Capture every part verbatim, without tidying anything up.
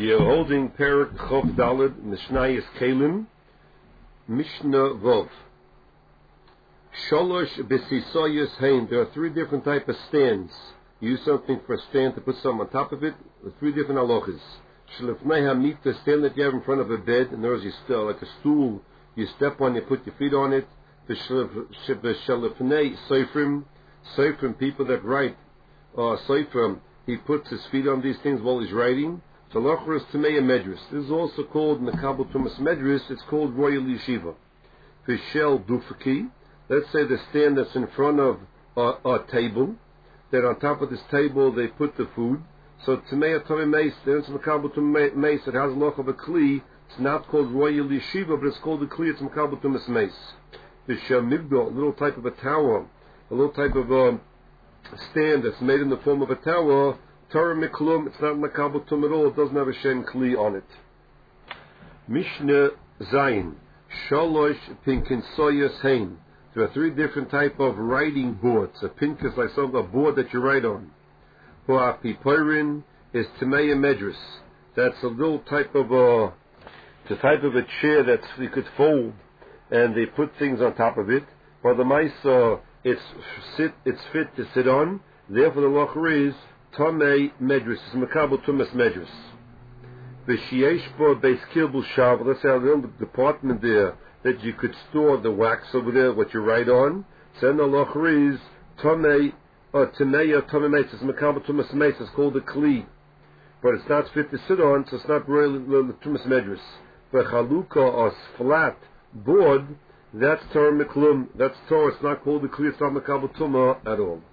You're holding Perak Chov Daled Mishnayis Kalim Mishnah Vov. Sholosh Besisoyus Hain. There are three different type of stands. You use something for a stand to put something on top of it. With three different halachas. Shlefnei Hamit, the stand that you have in front of a bed, and there's you still like a stool. You step on, you put your feet on it. The Shlefnei Seifrim, Seifrim people that write, uh, Seifrim, he puts his feet on these things while he's writing. So Lachar is Tamei Medris. This is also called in the Kabbalah Tumas Medris, it's called Royal Yeshiva. Vishel Dufaki, let's say the stand that's in front of a, a table, that on top of this table they put the food. So Tamei Tamei Meis, there's the Kabbalah Tumas Meis, it has a loch of a Kli, it's not called Royal Yeshiva, but it's called a Kli, it's Kabbalah Tumas Meis. Vishel Migdal, a little type of a tower, a little type of a stand that's made in the form of a tower, Torah Miklum, it's not Makabel Tum at all, it doesn't have a Shem Kli on it. Mishnah Zayin, Shalosh Pinkinsoyas Hain. There are three different type of writing boards. A pink is like some a board that you write on. Hoapiporin is Tameya Medris. That's a little type of a, it's a type of a chair that you could fold, and they put things on top of it. For the mice, uh, it's sit, it's fit to sit on. Therefore, the locher is Tamei Medris, it's Makabel Tumas Medris. V'shiyeshpo Beis Kilbul Shav, let's say a little department there that you could store the wax over there, what you write on. So then the locher is Tamei, or Tamei or Tamei Meis, it's Makabel Tumas Meis, it's called a Kli. But it's not fit to sit on, so it's not really Tumas Medris. V'chaluka or flat board, that's Torah Miklum, that's Torah, it's not called a Kli, it's not Makabel Tumah at all.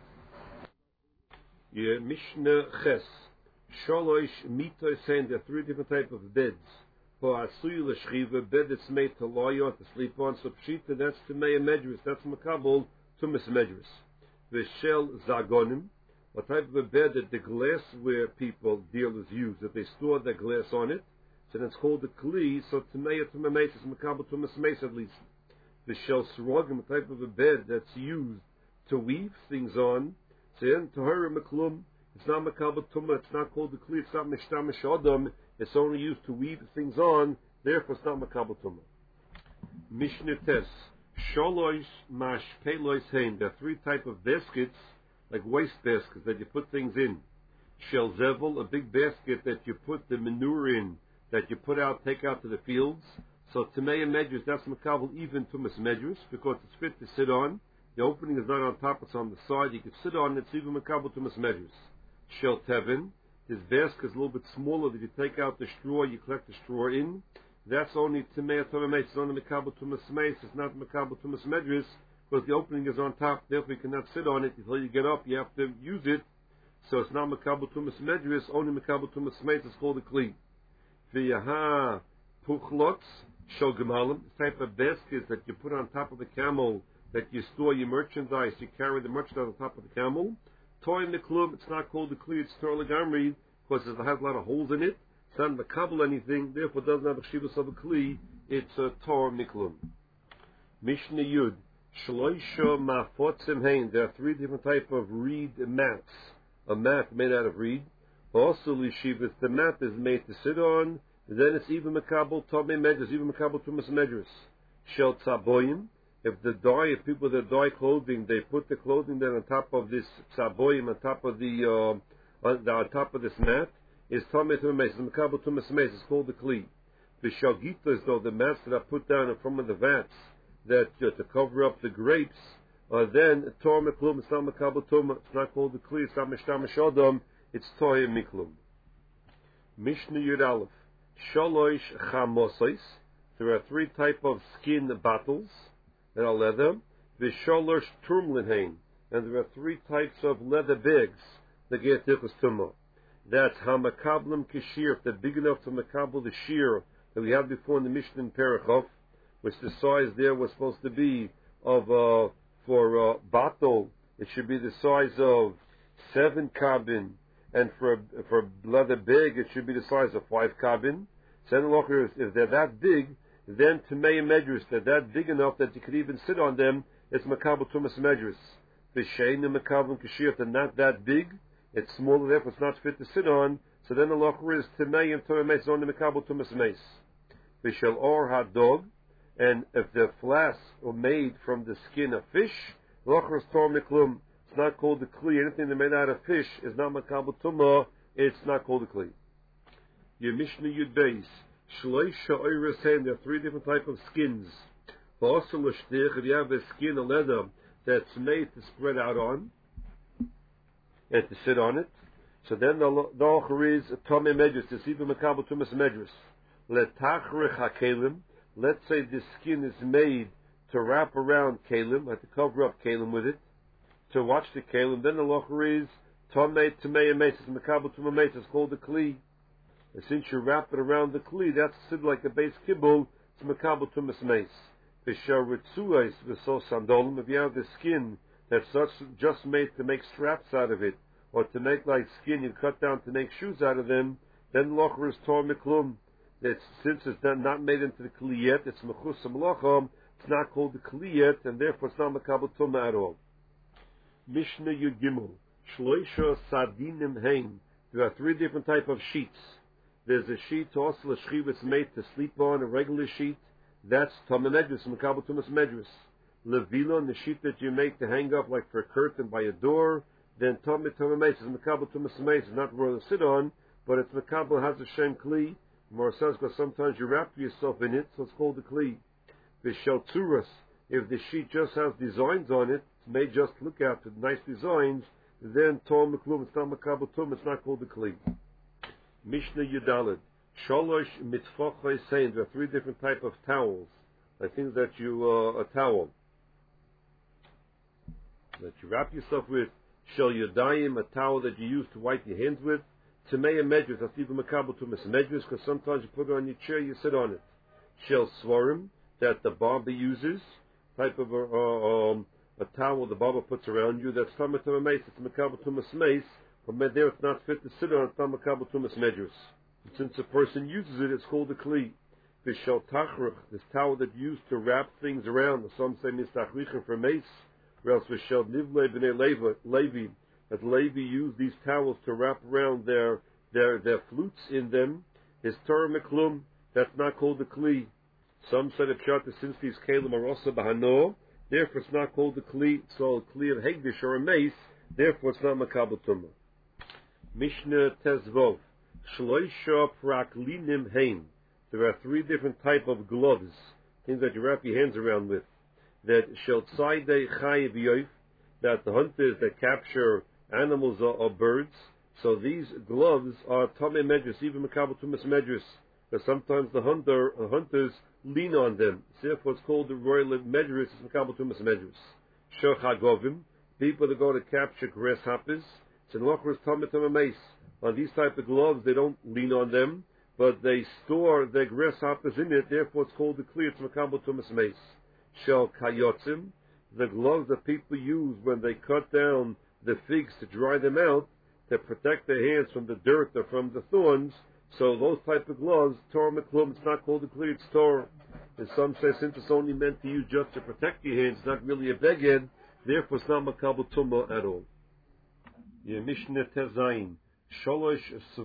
Yeah, Mishnah Ches. Sholosh Mito is saying there are three different types of beds. For Asuy L'Shchiva, bed that's made to lie on, to sleep on. So Pshita, that's Tamei Medris, that's Makabel Tumas Medris. V'Shel Zagonim, a type of a bed that the glassware people, dealers use, that they store the glass on it. So then it's called the Kli, so Tamei Tumas Meis is Makabel Tumas Meis at least. V'Shel Srogim, a type of a bed that's used to weave things on. Then Tahara Meklum, it's not Makabel Tumah, it's not called the Kli, it's not Mishtamish Adam, it's only used to weave things on, therefore it's not Makabel Tumah. Mishnah Tes, Sholosh Mash Pelois Hain, there are three type of baskets, like waste baskets that you put things in. Shel Zevel, a big basket that you put the manure in, that you put out, take out to the fields. So Tamei Medris, that's Makabel even Tumas Medris, because it's fit to sit on. The opening is not on top, it's on the side. You can sit on it, it's even Makabel Tumas Medris. Shel Tevin, this basket is a little bit smaller that you take out the straw, you collect the straw in. That's only Tamei Tumas Meis, it's only Makabel Tumas Meis, it's not Makabel Tumas Medris, because the opening is on top, therefore you cannot sit on it until you get up, you have to use it. So it's not Makabel Tumas Medris, only Makabel Tumas Meis, it's called a Kli. V'yaha Puchlotz, Shel Gemalim, this type of basket that you put on top of the camel, that you store your merchandise, you carry the merchandise on top of the camel. Toy in the club, it's not called the Kli, it's Torah Legamri, because it has a lot of holes in it. It's not Makabel anything, therefore it doesn't have a Shivas of a Kli, it's a Torah Miklum. Mishnah Yud, Shloisha Mafotzim Hain, there are three different types of reed mats. A mat made out of reed. Also, Lishivas, the mat is made to sit on, then it's even Makabel Tamei Medris, even Makabel Tumas Medris. Shel Tzaboyim, if the dye, if people that dye clothing, they put the clothing then on top of this tzaboyim, on top of the, uh, on, the, on top of this mat, is Tamei Tumas Meis, Makabel Tumas Meis, it's called the Kli. The Shalgitas, though, the mats that are put down in front of the vats, that uh, to cover up the grapes, uh, then Torah Miklum, it's not Makabel Tumah, it's not called the Kli, it's not Mishtamish Adam, it's Torah Miklum. Mishnah Yud Aleph, Shalosh Chamosais, there are three type of skin bottles that are leather. V'sholosh turmlinhain, and there are three types of leather bags that get tichus tumah. That's hamakablim kashir, if they're big enough to makabel the shear that we had before in the Mishnah in Perachov, which the size there was supposed to be of uh, for uh, bottle, it should be the size of seven kabin, and for a, for a leather bag it should be the size of five kabin. So if they're that big, then Tamei Medris, they're that big enough that you could even sit on them, it's Makabel Tumas Medris. The Shein and Makabel Kashir, if they're not that big, it's smaller, therefore it's not fit to sit on, So then the locher is Timei and Torah Meis on the Mekabel Tumas Meis. Vishel or hot dog, and if the flasks are made from the skin of fish, locher is Torah Meklum. It's not called the Kli. Anything that made out of fish is not Mekabel Tumah. It's not called the Kli. Your Mishnah Yud Beis. Shloisha Oiris Haim. There are three different types of skins. Also, if you have a skin of leather that's made to spread out on and to sit on it, so then the locher is a Tomei Medrus. It's even Mekabel Tumas Medrus. Letachrich HaKelim. Let's say the skin is made to wrap around Kelim, like to cover up Kelim with it, to watch the Kelim. Then the locher is Tomei Tomei Meis. It's Mekabel Tumas Meis. It's called the Kli. And since you wrap it around the Kli, that's considered like a base kibbul. It's Mekabel Tumas Meis. If you have the skin that's just made to make straps out of it, or to make like skin you cut down to make shoes out of them, then locher is tor miklum. It's, since it's not made into the kli yet, it's mechus malacham. It's not called the kli yet, and therefore it's not mekabel tumah at all. Mishnah Yud Gimel Shloisha Sadinim Hain. There are three different type of sheets. There's a sheet also a shchivas made to sleep on, a regular sheet. That's Tomei Medrus, Mekabel Tumas Medrus. Levilon, the sheet that you make to hang up like for a curtain by a door. Then Tomei Tomei Meis is Mekabel Tumas Meis. It's not where to sit on, but it's Mekabel has a Shem Kli. More says because sometimes you wrap yourself in it, so it's called the Kli. Vishel Tzuras, if the sheet just has designs on it, it's made just to look at with nice designs, then Tom Meklum, it's not Mekabel Tum, it's not called the Kli. Mishnah Yudalid. Sholosh mitfachai saying there are three different type of towels. I think that you uh, a towel that you wrap yourself with. Shel Yodayim, a towel that you use to wipe your hands with. Tomei Medrus, that's even Mekabel Tumas Medrus, because sometimes you put it on your chair, you sit on it. Shel Svarim, that the barber uses, type of a, uh, um, a towel the barber puts around you. That's Tomei Tomei Meis. It's Mekabel Tumas Meis, but there it's not fit to sit on. It's not Mekabel Tumas Medrus. Since a person uses it, it's called a kli. Vishal tachrich, this towel that used to wrap things around. Some say mistachrichem for mace. Or else vishal nivle b'nei Levi, that Levi used these towels to wrap around their their their flutes in them. Is Torah meklum. That's not called a kli. Some say the pshat, since these kelim are also bahano, therefore it's not called a kli. It's called a kli of hegdish or a mace. Therefore it's not Mekabel Tumah. Mishnah Tezvov. Shloisha praklinim hain. There are three different type of gloves, things that you wrap your hands around with. That shel tzaydei chayiv yoif, that the hunters that capture animals or, or birds. So these gloves are Tomei Medrus, even Mekabel Tumas Medrus. Because sometimes the hunter uh, hunters lean on them. Therefore, it's called the royal Medrus, it's Mekabel Tumas Medrus. Shochagovim, people that go to capture grasshoppers. So locher is Tomei Tomei Meis. On these type of gloves, they don't lean on them, but they store their grasshoppers in it. Therefore, it's called the kli. It's Mekabel Tumas Meis. Shel kayotzim, the gloves that people use when they cut down the figs to dry them out, to protect their hands from the dirt or from the thorns. So those type of gloves, Torah meklum, it's not called the kli. It's Torah. And some say since it's only meant to use just to protect your hands, it's not really a beged. Therefore, it's not Mekabel Tumah at all. Yeah, Mishnah Tezayin. Sholosh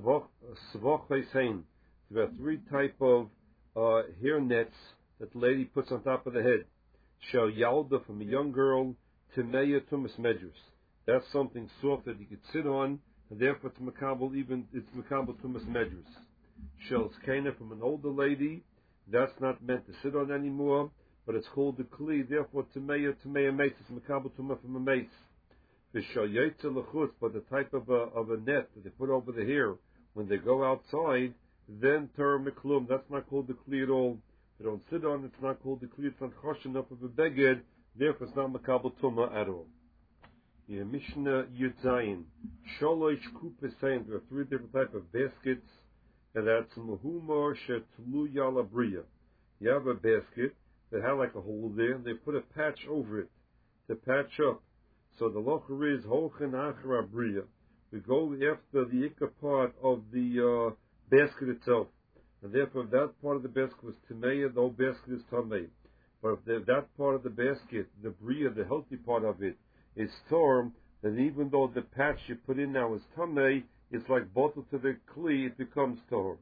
Svochay Sein. There are three type of uh, hair nets that the lady puts on top of the head. Shel Yalda, from a young girl, Timeya Tumas Medrus. That's something soft that you could sit on, and therefore it's Mekabel, even it's Mekabel Tumas Medrus. Shel Skena, from an older lady, that's not meant to sit on anymore, but it's called the Kli. Therefore Timeya Timeya Meis, it's Mekabel Tumah from a Meis. The shayetze lechutz, but the type of a, of a net that they put over the hair when they go outside, then Torah meklum. That's not called the kli at all. They don't sit on it. It's not called the kli. It's not chosh enough of a beged. Therefore, it's not Mekabel Tumah at all. Yeah, Mishnah Yudzayin. Sholosh kupesayin. There are three different type of baskets, and that's muhumar shetlu yala bria. You have a basket that has like a hole there, and they put a patch over it to patch up. So the locher is holchen achra bria. We go after the ikka part of the uh, basket itself, and therefore if that part of the basket was timeya, the whole basket is tamei. But if the, that part of the basket, the bria, the healthy part of it, is torn, then even though the patch you put in now is tamei, it's like bottled to the kli, it becomes tahor.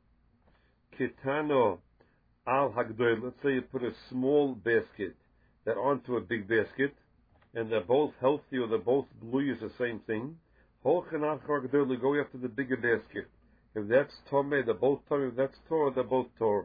Kitano al hagdoil. Let's say you put a small basket that onto a big basket, and they're both healthy or they're both blue is the same thing. Holchen al hagdoil, go after the bigger basket. If that's tomei, they're both tomei. If that's tor, they're both tor.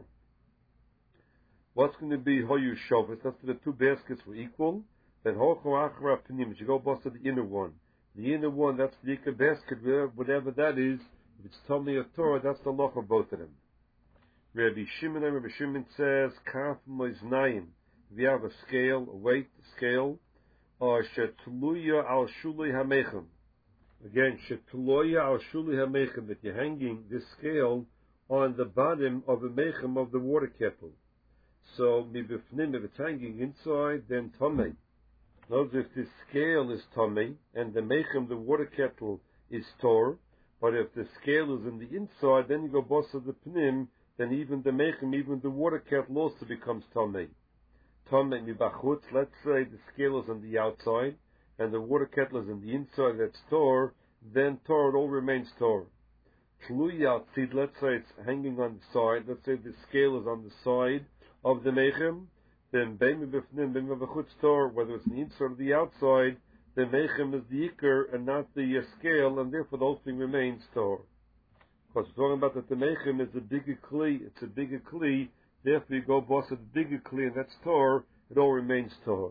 What's going to be hoyu shovis? That's the two baskets were equal. Then holchen achra pnim. You go bust to the inner one. The inner one, that's the ikar basket, whatever that is. If it's tomei or tor, that's the loch of both of them. Rabbi Shimon, Rabbi Shimon says, kaf moiznayim. If you have a scale, a weight scale, or shetluya al shuli hamechem. Again, shetluya al shuli hamechem, that you're hanging this scale on the bottom of the mechem of the water kettle. So, mibifnim, if it's hanging inside, then tomei. Notice if the scale is tomei, and the mechem, the water kettle, is tor, but if the scale is in the inside, then you go boss of the pnim, then even the mechem, even the water kettle also becomes tomei. Tomei mibachutz, let's say the scale is on the outside, and the water kettle is in the inside, that's tor, then tor, it all remains tor. Tluya tzid, let's say it's hanging on the side, let's say the scale is on the side of the mechem, then beim b'fnim, beim b'chutz tor, whether it's the inside or the outside, the mechem is the ikar and not the uh, scale, and therefore the whole thing remains tor. Because we're talking about that the mechem is a bigger kli, it's a bigger kli, therefore you go boss at the bigger kli, and that's tor, it all remains tor.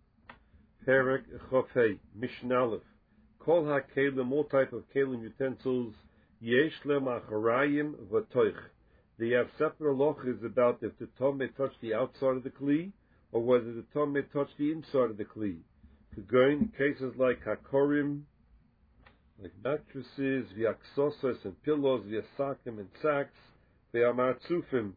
Perek Chofei, Mishnah Aleph. Kol ha-kelim, all type of kelim utensils, yesh lem acharayim v'toich. They have separate halachas about if the tom may touch the outside of the kli, or whether the tom may touch the inside of the kli. Going in cases like hakorim, like mattresses, v'aksosos and pillows, v'asakim and sacks, v'amatzufim,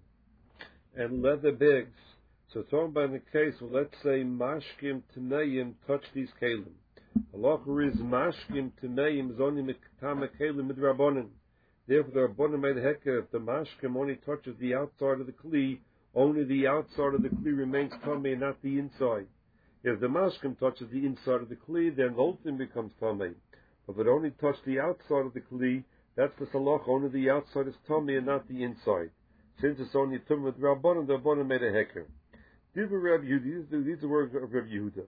and leather bags. So talking about in the case, well, let's say mashkim tmeim touch these kelim. Halacha is mashkim tmeim is only miktama kelim midrabanan. Therefore, the rabbanan made a hekah if the mashkim only touches the outside of the kli, only the outside of the kli remains tamei, not the inside. If the mashkim touches the inside of the kli, then the whole thing becomes tamei. But if it only touches the outside of the kli, that's the halacha. Only the outside is tamei and not the inside. Since it's only tum with rabbanan, the rabbanan made a hekah. These are words of Rabbi Yehuda.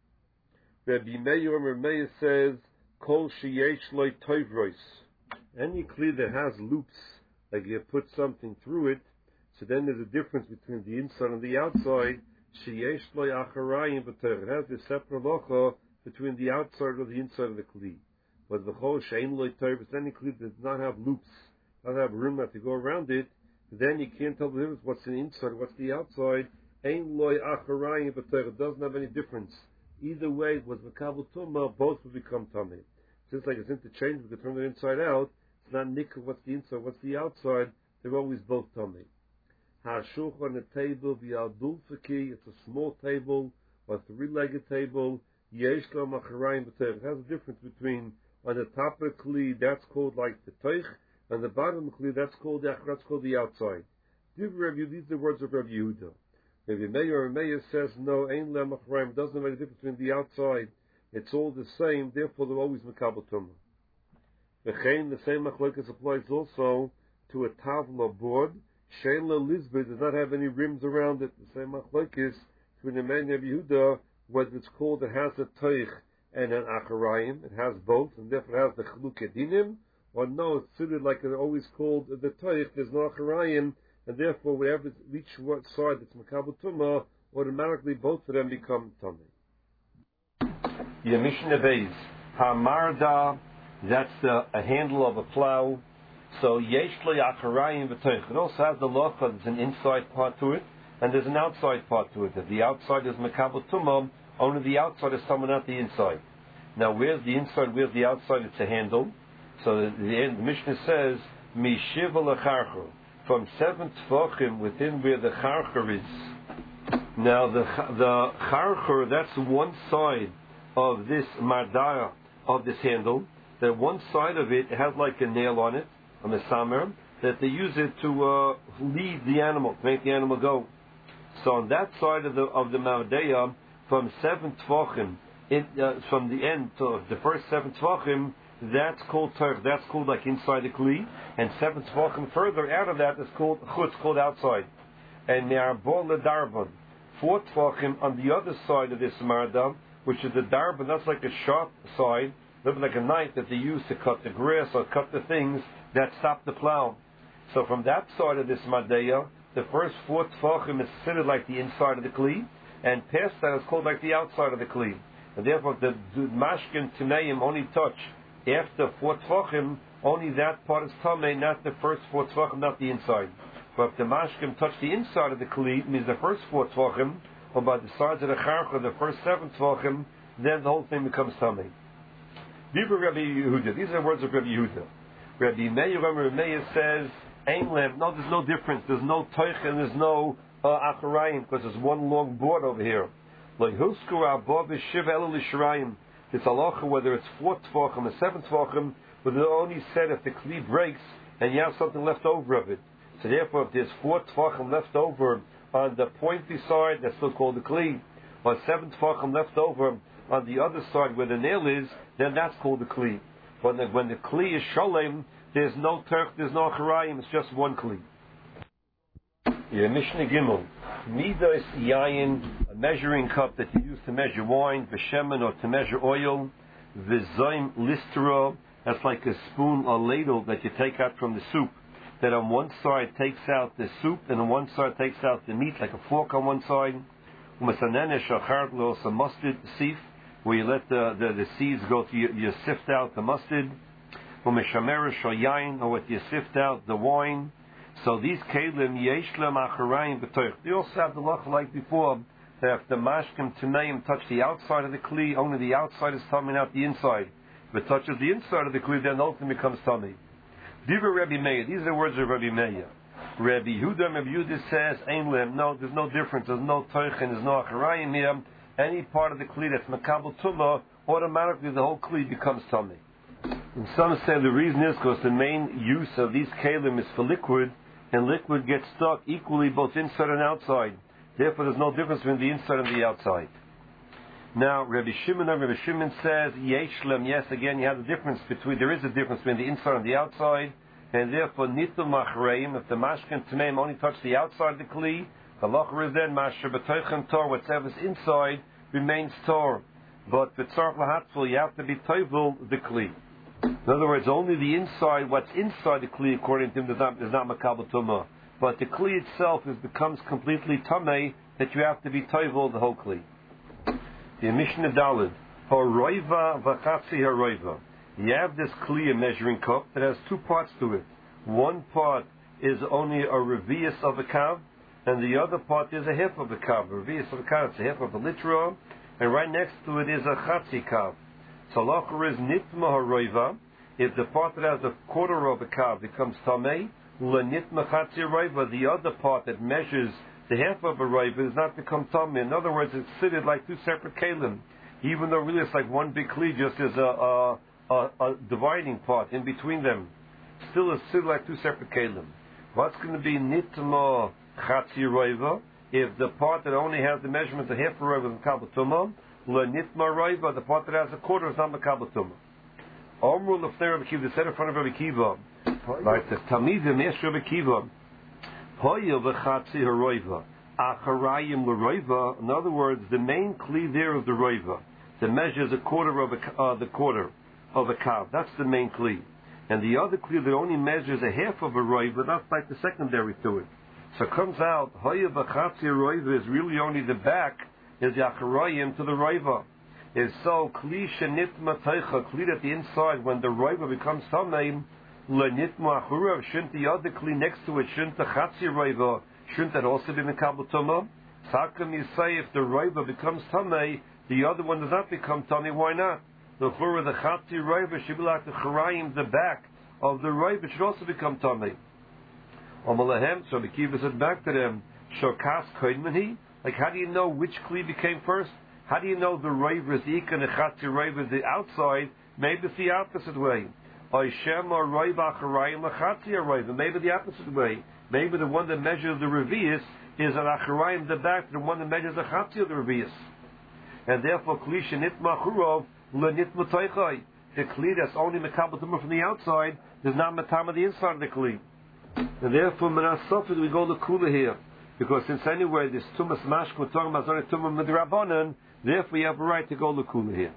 Rabbi Meir, Rabbi Meir says, Kol sheyesh loy toivrois. Any kli that has loops, like you put something through it, so then there's a difference between the inside and the outside. Sheyesh loy acharayim v'toich. It has this separate halacha between the outside or the inside of the kli. But the chol shein loy toivrois, any kli that does not have loops, not have room to go around it, then you can't tell the difference what's the inside, what's the outside. Ein loy acharayim v'toich. It doesn't have any difference. Either way, it was makabel tumah, both will become tamei. Since like it's interchangeable, we can turn it inside out. It's not nikkur, what's the inside, what's the outside. They're always both tamei. Ha'shulchan on the table, v'yaldulfaki, it's a small table, or a three-legged table. Yesh lo macharayim v'toich. It has a difference between, on the top of the kli, that's called like the toich, and the bottom of the kli, that's called the, that's called the outside. These are the words of Rabbi Yehuda. Rabbi Meir, Rabbi Meir says, no, ein le macharayim, doesn't make a difference between the outside. It's all the same, therefore they're always makabel tumah. V'chein, the same machlokes applies also to a tavla board. Shein le'lizbeh does not have any rims around it. The same machlokes between the man of Yehuda, whether it's called, it has a toich and an acharayim, it has both, and therefore it has the chluk edinim, or no, it's suited like it's always called the toich, there's no acharayim, and therefore wherever each side that's makabel tumah, automatically both of them become tamei. Mishnah Beis, Hamarda, that's the, a handle of a plow. So yesh lo acharayim v'toich. It also has the law because there's an inside part to it and there's an outside part to it. If the outside is makabel tumah, only the outside is tamei, not the inside. Now where's the inside? Where's the outside? It's a handle. So the, the, the Mishnah says mishiva lecharcher, from seven tefachim within where the charcher is. Now the the charcher, that's one side of this mardaya, of this handle. That one side of it has like a nail on it, a mesamer, that they use it to uh, lead the animal, to make the animal go. So on that side of the of the mardaya, from seven tefachim, it, uh, from the end to the first seven tefachim, that's called Turk, that's called like inside the Kli, and seven Tvachim further out of that is called Chutz, called outside. And Me'arbon L'Darban, four Tvachim on the other side of this Mardam, which is the Darban, that's like a sharp side, a little bit like a knife that they use to cut the grass or cut the things that stop the plow. So from that side of this Madeya, the first four Tvachim is considered like the inside of the Kli, and past that is called like the outside of the Kli. And therefore the, the Mashkin Timeim only touch after four Tvachim, only that part is Tamei, not the first four Tvachim, not the inside. But if the Mashkim touch the inside of the Kli, means the first four Tvachim, or by the sides of the Charcha, the first seven Tvachim, then the whole thing becomes Tamei. Rabbi Yehuda, these are the words of Rabbi Yehuda. Rabbi Meir, Rabbi Meir says, Ein Lev, no, there's no difference, there's no Toich and there's no uh, Acharayim, because there's one long board over here. Like Huskura, Bob, Shiv, Elul, Shirayim. It's halacha whether it's four Tvachim or seven Tvachim, but they're only said if the Kli breaks and you have something left over of it. So therefore, if there's four Tvachim left over on the pointy side, that's still called the Kli, or seven Tvachim left over on the other side where the nail is, then that's called the Kli. When the, when the Kli is Sholem, there's no Turk, there's no Acharayim, it's just one Kli. Yeah, Mishnah Gimel. Midas Yayin, a measuring cup that you use to measure wine, Veshemen, or to measure oil, Vizaim Listra, that's like a spoon or ladle that you take out from the soup, that on one side takes out the soup and on one side takes out the meat, like a fork on one side. Umasanenesh Acharglos, a mustard sieve, where you let the, the, the seeds go through, you, you sift out the mustard. Umeshamerish Yayin, or what you sift out the wine. So these kelim yeshlem acharayim b'toich. They also have the loch like before that if the mashkim tmeim touch the outside of the kli, only the outside is tummy, not the inside. If it touches the inside of the kli, then the whole thing becomes tummy. Diva Rabbi Meir. These are the words of Rabbi Meir. Rabbi Yehuda, Rabbi Yehuda says, Ein lem. No, there's no difference. There's no toich and there's no acharayim here. Any part of the kli that's makabel tumah, automatically the whole kli becomes tummy. And some say the reason is because the main use of these kelim is for liquid, and liquid gets stuck equally both inside and outside. Therefore, there's no difference between the inside and the outside. Now, Rabbi Shimon, Rabbi Shimon says, Yeshlem, yes, again, you have the difference between, there is a difference between the inside and the outside, and therefore, Nitul Machreim, if the Mashkin Tmeim only touch the outside of the Kli, the Locher is then Masher B'toichem Tor, whatever's inside remains Tor. But B'tzarch Lahatzul, you have to be Toivel the Kli. In other words, only the inside, what's inside the Kli, according to him, is not, is not Makabel Tumah. But the Kli itself is, becomes completely Tameh, that you have to be Toivel the whole Kli. The Mishnah Daled, Horoiva V'chatzi Horoiva. You have this Kli, a measuring cup, that has two parts to it. One part is only a revius of a kav, and the other part is a half of a kav. A revius of a kav, it's a half of a litra, and right next to it is a chatzi kav. So locher is nitma haroiva. If the part that has a quarter of a kav becomes tamei, lenitma chatzi haroiva, the other part that measures the half of a roiva does not become tamei. In other words, it's fitted like two separate kalim, even though really it's like one big kli, just as a, a, a, a dividing part in between them. Still it's fitted like two separate kalim. What's going to be nitma chatzi haroiva? If the part that only has the measurement of half a roiva is kabel tumah, L'nitma roiva, the part that has a quarter is not makabel tumah. Omru l'fnei Rabbi Kiva, they said in front of Rabbi Kiva, like the Tamidim asked Rabbi Kiva, Hoya v'chatzi haroiva, acharayim l'roiva. In other words, the main kli there of the roiva, that measures a quarter of a uh, the quarter of a kav. That's the main kli, and the other kli that only measures a half of a roiva, that's like the secondary to it. So it comes out Hoya v'chatzi haroiva is really only the back. Is the acharayim to the roiva. Is so kli shenitma teicha, kli at the inside when the roiva becomes tameim, lenitma achurav, shouldn't the other kli next to it, shouldn't the chatzi roiva, shouldn't that also be mekabel tumah? So how can you say if the roiva becomes tamei, the other one does not become tamei? Why not? The chura, the chatzi roiva should be like the charayim, the back of the roiva should also become tamei. Omalahem, so the Kiva said back to them, shokas koidmani. Like, how do you know which kli became first? How do you know the roiva is the ikka and the chatzi roiva is the outside? Maybe it's the opposite way. Oishem or roiva acharayim achatzi roiva. Maybe the opposite way. Maybe the one that measures the revius is an acharayim the back, the one that measures the chatzi of the revius. And therefore, kli shenitma churov lenitma toichai. the kli that's only mekabel tumah from the outside is not matam of the inside of the kli. And therefore, menasofit we go to kula here, because since anyway this tumas mashkum torah mazon tumah midrabanan, therefore we have a right to go to kula here.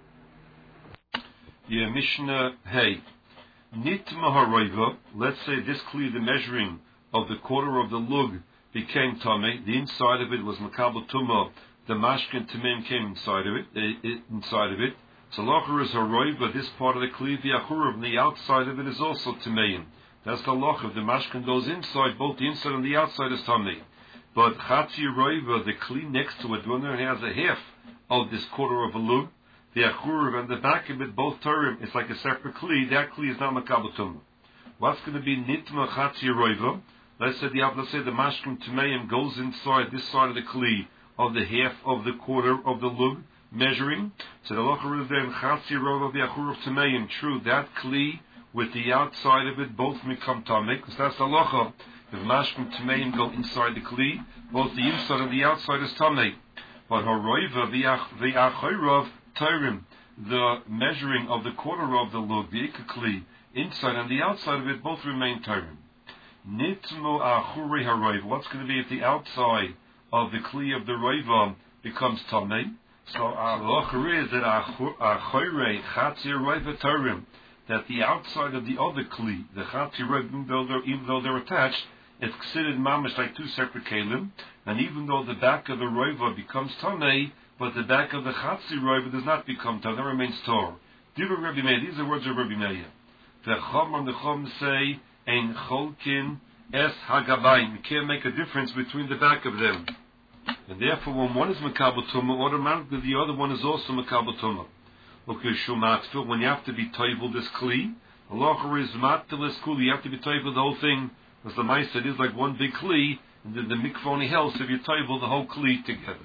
Yeah, Mishnah Hey. Nitma haroiva. Let's say this kli, the measuring of the quarter of the lug, became tamei. The inside of it was makabel tumah. The mashkin tamim came inside of it. it inside of it. So locher is haroiva. This part of the kli, the achurav, and the outside of it is also tameim. That's the locher. The mashkin goes inside. Both the inside and the outside is tamei. But chatzi roiva, the kli next to it, when it has a half of this quarter of a lug, the achurav and the back of it, both turim, it's like a separate kli. That kli is not makabel tumah. What's going to be nitma chatzi roiva? Let's say the let's say the mashkim tameim goes inside this side of the kli of the half of the quarter of the lug measuring. So the locher is then chatzi roiva the achurav tameim. True, that kli with the outside of it both become tamei, because that's the locher. If mashkim tameim go inside the kli, both the inside and the outside is tamei. But haroiva the achurav Tyrim, the measuring of the quarter of the lug, the ikakli, inside and the outside of it both remain Tyrim. Nitmu achuri haroiv. What's going to be if the outside of the kli of the roiva becomes tamei? So halacha is that achuri chatzi roiva Tyrim, that the outside of the other kli, the chatzi roiv, even though they're, even though they're attached, it's considered mamish like two separate kelim, and even though the back of the roiva becomes tamei, but the back of the chatzi roiva does not become tar, that remains tor. Divrei Rabbi Meir, these are words of Rabbi Meir. The chom and the chom say, ein cholkin es hagabayim. You can't make a difference between the back of them. And therefore, when one is makabel tumah, automatically the other one is also makabel tumah. Okay, shumatfil, when you have to be toivel this kli, halacha is matfil is kli, you have to be toivel the whole thing, as the Maisa said, is like one big kli, and then the mikvah only helps if you toivel the whole kli together.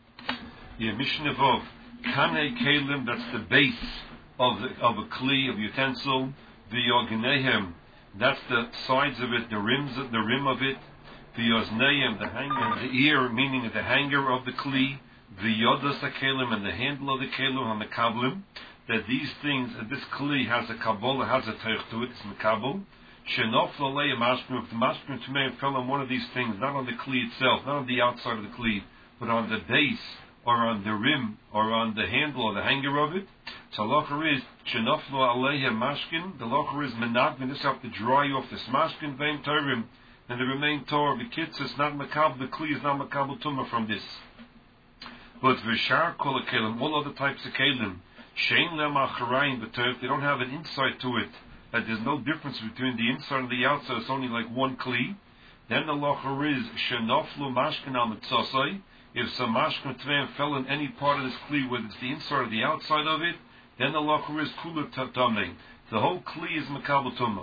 Yeah, Mishnah Vov, Kanei Kalim, that's the base of the, of a kli, of utensil. The Yoginehem, that's the sides of it, the rims, the rim of it. The Yozneim, the hanger, the ear, meaning the hanger of the kli. The Yodas HaKalim, and the handle of the Kalim, HaMekablim. That these things, that this kli has a Kabbalah, has a Teich to it, it's Mekabel. Shenof Lalei Mashkim, if the Mashkim Tumei fell on one of these things, not on the kli itself, not on the outside of the kli, but on the base, or on the rim, or on the handle, or the hanger of it. So locher is, Shenoflo Aleiha Mashkin, the locher is Menag, and this have to dry off this Mashkin, Vein Torim, and the remain Torah, the kids is not Makab, the Kli is not Makabel Tumah from this. But Vishar Kol Kelim, all other types of Kelim, Shein Lem Acharayim, but if they don't have an insight to it, that there's no difference between the inside and the outside, it's only like one Kli, then the locher is, Shenoflo Mashkin al Mitzosai. If some mashkin tveim fell in any part of this kli, whether it's the inside or the outside of it, then the locher is kula tamei. The whole kli is makabel tumah.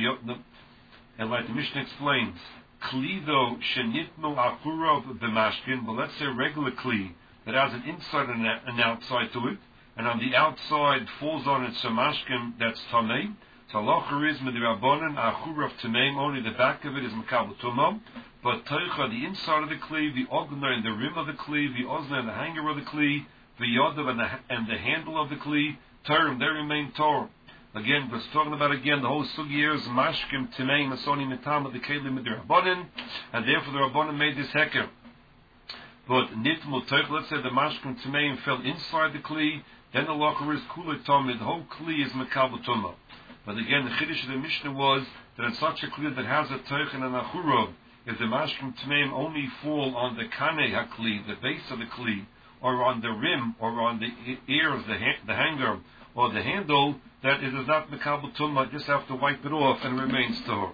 And like the Mishnah explains, kli though shenitnu achurav b'mashkin, but let's say regular kli that has an inside and an outside to it, and on the outside falls on it some mashkin that's tamei. So locher is midrabanan achurav tameim, only the back of it is makabel tumah. But teicha, the inside of the kli, the ogna and the rim of the kli, the ozna and the hanger of the kli, the yodav and the, and the handle of the kli, term, they remain tor. Again, we're talking about again the whole sugi is mashkim timei masoni mitam of the kelim with the rabbanin, and therefore the rabbanin made this heker. But nitmul teicha, let's say the mashkim timei fell inside the kli, then the locher is kula tomid, the whole kli is makabel tumah. But again, the chiddush of the Mishnah was that in such a kli that has a teicha and an achurav, if the mashkim tmeim only fall on the kanei hakli, the base of the kli, or on the rim, or on the ears, the ha- the hanger, or the handle, that it is not mekabel tumah, just have to wipe it off and it remains tahor.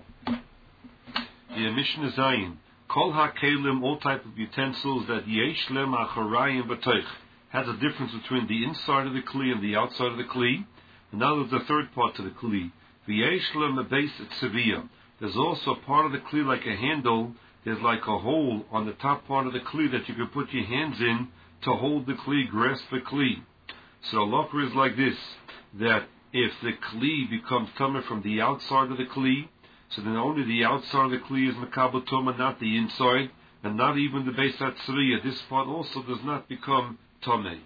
The Mishnah Zayin, kol hakelim, all type of utensils that yesh lem acharayim b'teich, has a difference between the inside of the kli and the outside of the kli. And now there's the third part to the kli, v'yesh lem a base tziviyah. There's also a part of the kli like a handle. There's like a hole on the top part of the kli that you can put your hands in to hold the kli, grasp the kli. So locher is like this, that if the kli becomes tumah from the outside of the kli, so then only the outside of the kli is makabel tumah, not the inside, and not even the base at tzriya. This part also does not become tamei.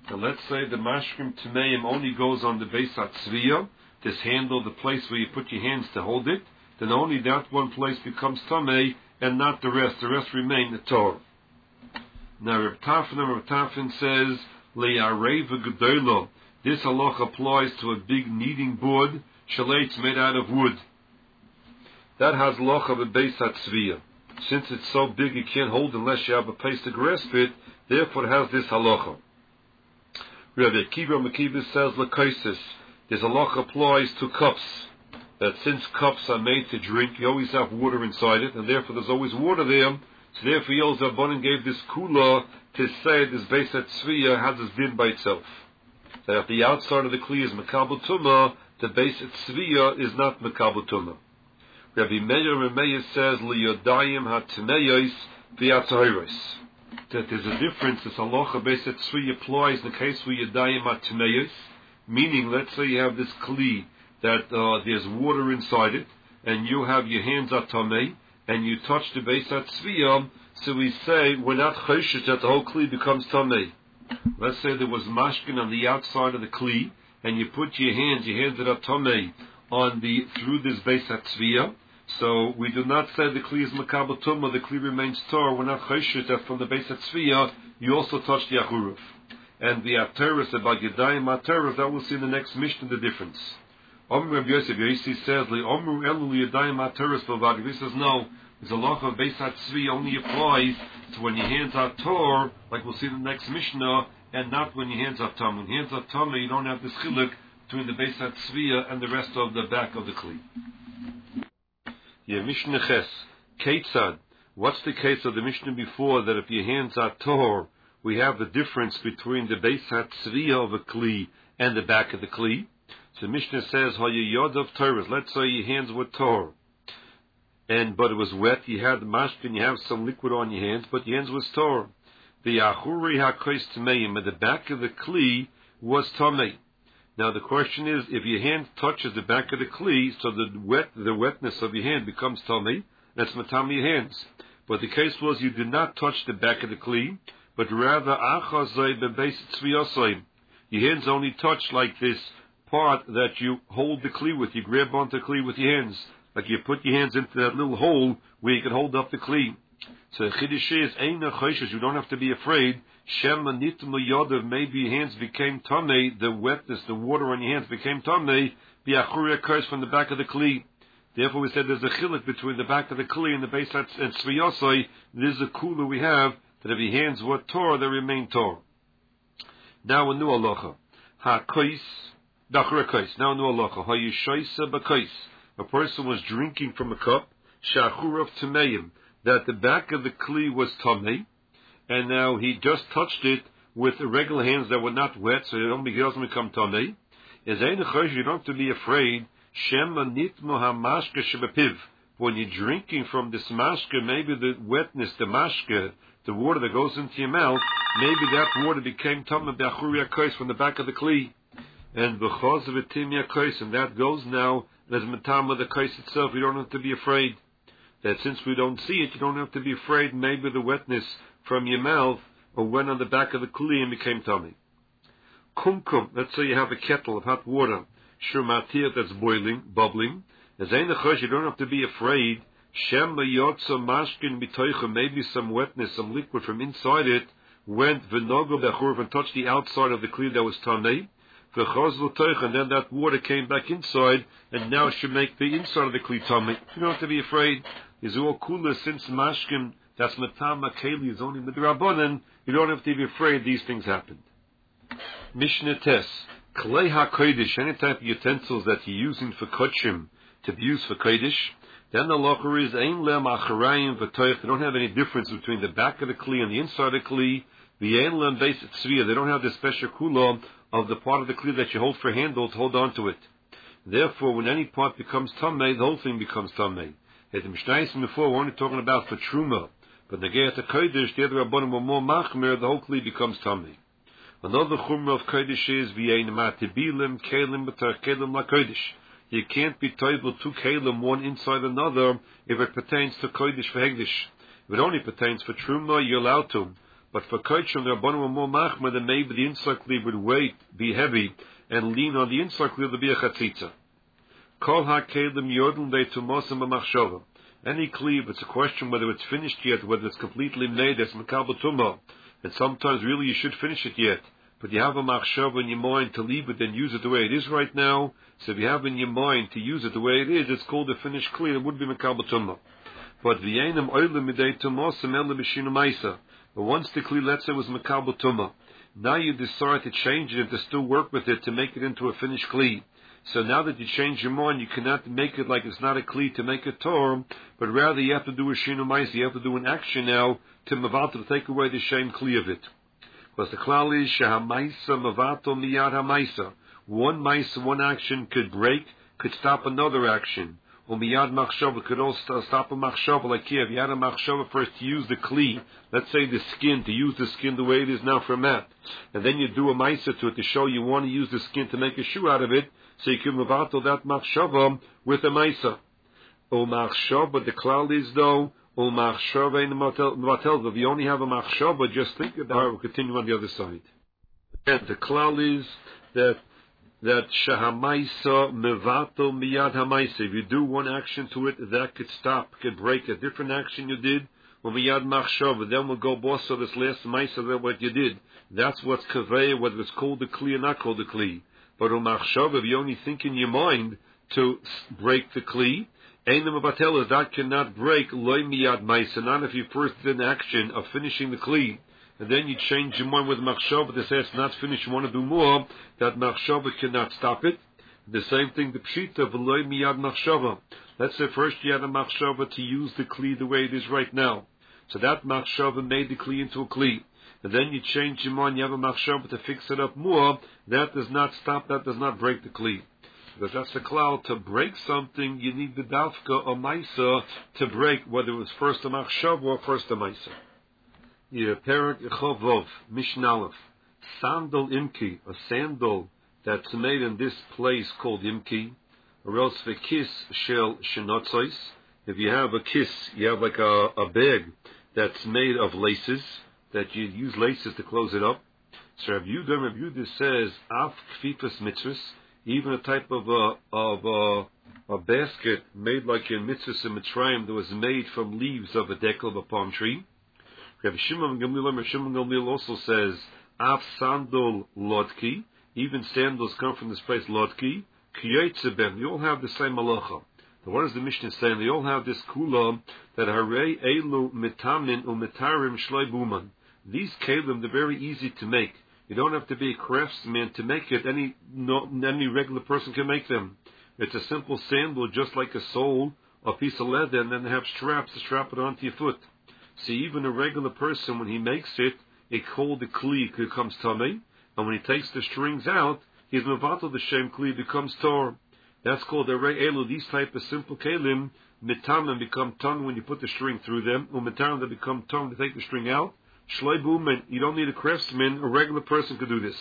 Now let's say the mashkim Tameim only goes on the Beis HaTzviya, this handle, the place where you put your hands to hold it, then only that one place becomes Tamei and not the rest. The rest remain the Torah. Now Reb Tafin, Reb Tafin says, Le'arei v'gedolah. This halach applies to a big kneading board, shalates made out of wood. That has loch of a Beis HaTzviya. Since it's so big you can't hold unless you have a place to grasp it, therefore it has this halacha. Rabbi Akiva Mekiva says lekaisis. This halacha applies to cups. That since cups are made to drink, you always have water inside it, and therefore there's always water there. So therefore Yol Zabbanan gave this kula to say this Beis HaTzviya has this din by itself. That if the outside of the kli is mekabel tumah, the Beis HaTzviya is not mekabel tumah. Rabbi Meir Meir says liyodayim hatineyos v'yatzahiros. That there's a difference. This halacha Beis HaTzviya applies in the case where yodayim hatineyos, meaning let's say you have this kli that uh, there's water inside it, and you have your hands at tamei, and you touch the Beis HaTzviya, so we say we're not choshesh that the whole kli becomes tamei. Let's say there was mashkin on the outside of the kli, and you put your hands, your hands that are tamei, on the through this Beis HaTzviya. So we do not say the kli is makabel tumah, the kli remains tor. We're not choshesh that from the Beis HaTzviya you also touch the achuruf. And the ateres about yadayim ateres, that we'll see in the next Mishnah the difference. Omru Rabbi Yosef Yosi says li omru elu yadayim ateres b'vad. He says no. There's a law of Beis HaTzviya only applies to when your hands are tor, like we'll see in the next Mishnah, and not when your hands are tam. When your hands are tam, you don't have this chiluk between the Beis HaTzviya and the rest of the back of the kli. Yeah, Mishnah Ches. Keitzad. What's the case of the Mishnah before that if your hands are tor, we have the difference between the Beis HaTzviya of a kli and the back of the kli? So Mishnah says, Hayayod of Torah. Let's say your hands were tor, and but it was wet. You had the mashkin, you have some liquid on your hands, but your hands was tor. The Achuri HaKois Tameim, and the back of the kli was tamei. Now the question is, if your hand touches the back of the kli, so the wet, the wetness of your hand becomes tamei, that's matami your hands. But the case was you did not touch the back of the kli, but rather achazay bebeis tzviyosay. Your hands only touch like this part that you hold the kli with. You grab onto the kli with your hands, like you put your hands into that little hole where you can hold up the kli. So chiddush is eina choshesh. You don't have to be afraid. Shema nitmu yodav. Maybe your hands became tamei. The wetness, the water on your hands became tamei. Biachuri occurs from the back of the kli. Therefore, we said there's a chiluk between the back of the kli and the Beis and tzviyosai. There's a kula we have that if your hands were tor, they remain tor. Now a new halacha. Ha kois dachra kois. Now a new halacha. Ha yishoisa b'kois. A person was drinking from a cup. Shachurav tameim. That the back of the kli was tamei, and now he just touched it with the regular hands that were not wet, so it only doesn't become tamei. Is ein chosh, you don't have to be afraid. Shema nitmo hamashke shebepiv. When you're drinking from this mashke, maybe the wetness, the mashke, the water that goes into your mouth, maybe that water became tamei be'achuri hakos from the back of the kli, and b'chaz v'tim yakos, and that goes now as matama the kos itself. You don't have to be afraid. That since we don't see it, you don't have to be afraid maybe the wetness from your mouth or went on the back of the kli and became tummy. Kumkum, let's say you have a kettle of hot water, shumatir that's boiling, bubbling. As ein you don't have to be afraid. Shem yotza mashkin bitoicha, maybe some wetness, some liquid from inside it went v'nogo bechurv and touched the outside of the kli that was tummy. And then that water came back inside, and now it should make the inside of the kli tummy. You don't have to be afraid. Is all cooler since mashkim that's matama keli is only midrabanan. You don't have to be afraid these things happened. Mishnah Tes klei hakodesh, any type of utensils that you're using for kochim to be used for kodesh. Then the locher is ein lem acharayim v'toich. They don't have any difference between the back of the kli and the inside of the kli. V'yein lem beis tzviyah. They don't have the special kula of the part of the kli that you hold for handle to hold on to it. Therefore, when any part becomes tamei, the whole thing becomes tamei. As the Mishnah before, we're only talking about for truma, but the Negeit HaKodesh, the other Rabbanim were more machmer, the whole kli becomes tamei. Another chumrah of kodesh is v'yein matibilim kelim b'tar kelim lakodesh. You can't be toivel two kelim one inside another if it pertains to kodesh for hegdish. If it only pertains for truma, you're allowed to. But for Kochim, the Rabbanim were more machma that maybe the inside kli would weight, be heavy, and lean on the inside kli to be a chatzitza. Kol ha-kelim yodel de'tumosim b'machshava. Any kli, it's a question whether it's finished yet, whether it's completely made, it's makabel tumah. And sometimes really you should finish it yet. But you have a machshava in your mind to leave it and use it the way it is right now. So if you have in your mind to use it the way it is, it's called a finished kli. It would be makabel tumah. But v'yenim oilim midei tumosim ele b'shinu ma'isa. But once the kli, let's say, was makabel tumah, now you decide to change it and to still work with it to make it into a finished kli. So now that you change your mind, you cannot make it like it's not a kli to make a Torah, but rather you have to do a shinu ma'isa. You have to do an action now to mavato, to take away the shame kli of it. Because the klal is shehamaisa mavato miyad hamaisa. One ma'isa, one action could break, could stop another action. Or miyad machshava could also stop a machshava. Like here, if you had a machshava first to use the kli, let's say the skin, to use the skin the way it is now for a mat, and then you do a ma'isa to it to show you want to use the skin to make a shoe out of it, so you can mavato that machshava with a ma'isa. O machshava, the klal is though, o machshava in the matel. If you only have a machshava, just think about it. We'll continue on the other side. And the klal is that that shahamaisa mevato miyad hamaisa. If you do one action to it, that could stop, could break a different action you did. Or miyad machshava, then we'll go boss of this last maisa that what you did. That's what's kaveh, whether it's called the kli or not called the kli. But o machshava, if you only think in your mind to break the kli, einam abatela, that cannot break loy miyad maisa. Not if you first did an action of finishing the kli, and then you change your mind with machshava to say it's not finished, you want to do more, that machshava cannot stop it. The same thing, the pshita, v'loy miyad machshava. Let's say first you had a machshava to use the kli the way it is right now. So that machshava made the kli into a kli. And then you change your mind, you have a machshava to fix it up more. That does not stop, that does not break the kli. Because that's the klal, to break something, you need the dafka or maisa to break, whether it was first a machshava or first a maisa. Yeah, Perak Echovov, Mishnalef, Sandal Imki, a sandal that's made in this place called Imki, or else the kiss shel shenotzois. If you have a kiss, you have like a, a bag that's made of laces, that you use laces to close it up. So Rav Yehuda, Rav Yehuda says, Af kfifas mitzvahs, even a type of a, of a, a basket made like in mitzvahs in Mitzrayim that was made from leaves of a dekel of a palm tree. Rav Shimon Gamliel, Rav Shimon Gamliel also says, Af sandal lodki, even sandals come from this place lodki, kiyotzeben, they all have the same malacha. Now what is the Mishnah saying? They all have this kula, that harei elu mitamin u mitarim shloi buman. These kelim, they're very easy to make. You don't have to be a craftsman to make it. Any no, any regular person can make them. It's a simple sandal, just like a sole, a piece of leather, and then they have straps to strap it onto your foot. See, even a regular person, when he makes it, it called the kli, it becomes tamei, and when he takes the strings out, he's mevatel the shem kli, becomes tor. That's called the rei elu. These type of simple kelim, mitamim, become tongue when you put the string through them, or mitarim, they become tongue to take the string out. Shloi bumen, you don't need a craftsman, a regular person could do this.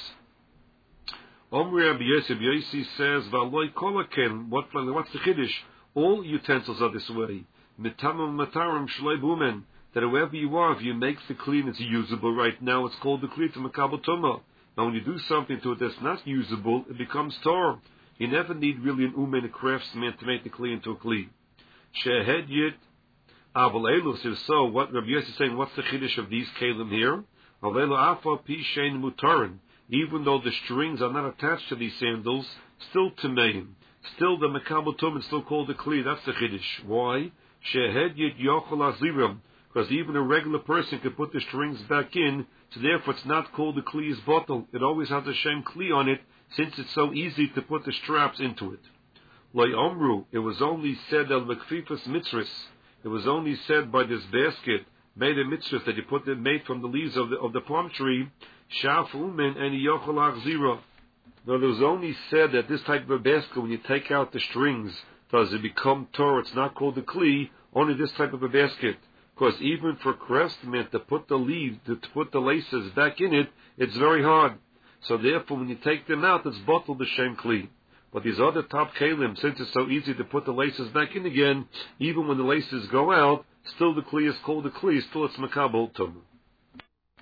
Omri Rabbi Yosef, Yossi says, V'aloi kolaken, what, what's the chiddush? All utensils are this way. Mitamim, mitarim, shloi bumen. That whoever you are, if you make the kli, it's usable right now, it's called the kli to makabel tumah. Now when you do something to it that's not usable, it becomes Torah. You never need really an umen, a craftsman, to make the kli into a kli. Shehed yit, aval elus, if so, what Rabbi Yossi is saying, what's the chiddush of these kelim here? Avelu afa pi shein mutarin. Even though the strings are not attached to these sandals, still tameim. Still the makabel tumah is still called the kli. That's the chiddush. Why? Shehed yit yochel aziram. Because even a regular person could put the strings back in, so therefore it's not called the kli's bottle. It always has the shem kli on it, since it's so easy to put the straps into it. Loi omru, it was only said al mekfifas mitzvahs. It was only said by this basket made a mitzvah that you put it made from the leaves of the of the palm tree. Shaf umen and yochel achzira. Now it was only said that this type of a basket, when you take out the strings, does it become Torah? It's not called the kli. Only this type of a basket. Because even for craftsmen to put the leaves, to put the laces back in it, it's very hard. So therefore, when you take them out, it's bottled the shem kli. But these other top kalim, since it's so easy to put the laces back in again, even when the laces go out, still the kli is called the kli, still it's makabel tumah.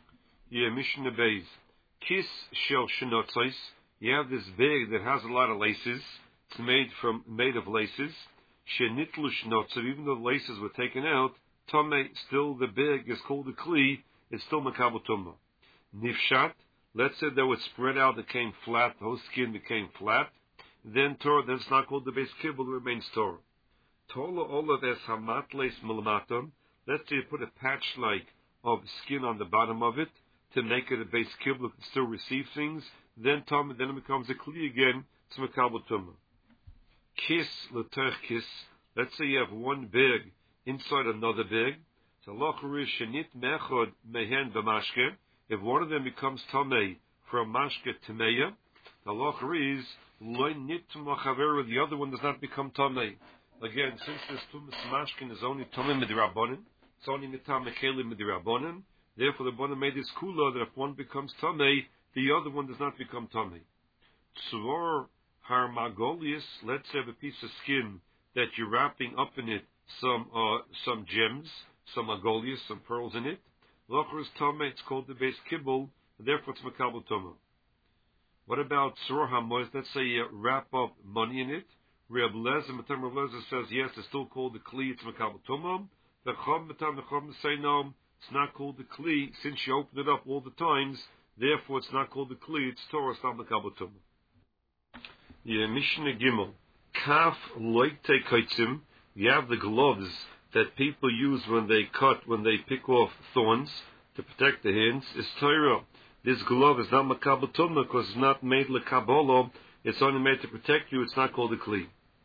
Yeah, Mishnah Beis. Kis shel shenotzos. You have this bag that has a lot of laces. It's made from made of laces. Shenitlu shnotzav. Even though the laces were taken out, Tomei, still the bag is called a kli. It's still makabel tumah. Nifshat. Let's say that was spread out, it became flat. The whole skin became flat. Then Torah. Then it's not called the base kibbul. It remains Torah. Tola olav es hamatles milmatam. Let's say you put a patch like of skin on the bottom of it to make it a base kibbul. It can still receive things. Then Tomei. Then it becomes a kli again. It's makabel tumah. Kiss l'terch kiss. Let's say you have one bag inside another bag. So locharish shenit mechod mehen b'mashke. If one of them becomes tamei from mashke tameya, the lochar is loy nit machaver. The other one does not become tamei. Again, since this tumas mashkin is only tamei midrabanan, it's only mitam mekeli midrabanan. Therefore, the Bana made this kula that if one becomes tamei, the other one does not become tamei. Tzvor harmagolius. Let's have a piece of skin that you're wrapping up in it some uh, some gems, some agolius, some pearls in it. Lochar is tamei. It's called the base kibbul. Therefore, it's makabel tumah. What about tzvor hamois? Let's say you wrap up money in it. Reb Lezer, Matam Reb Lezer says yes, it's still called the kli. It's makabel tumah. The chum, Matam the chum say no, it's not called the kli since you open it up all the times. Therefore, it's not called the kli. It's Torah. It's not makabel tumah. Yeah, Mishnah Gimel. Kaf loite kaitzim. You have the gloves that people use when they cut, when they pick off thorns to protect the hands. Is Torah. This glove is not makabel tumah because it's not made lekabolo. It's only made to protect you. It's not called a kli.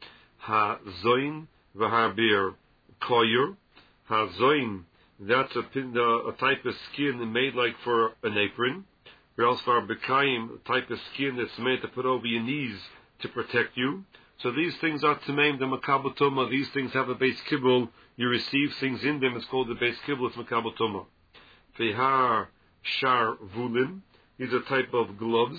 Ha zoin v'harbir koyer. Ha zoin. That's a, a type of skin made like for an apron. Or else for bekayim, a type of skin that's made to put over your knees to protect you. So these things are tamaim, the makabel tumah. These things have a base kibbul. You receive things in them. It's called the base kibbul. It's makabel tumah. Vehar shar vulin. These are type of gloves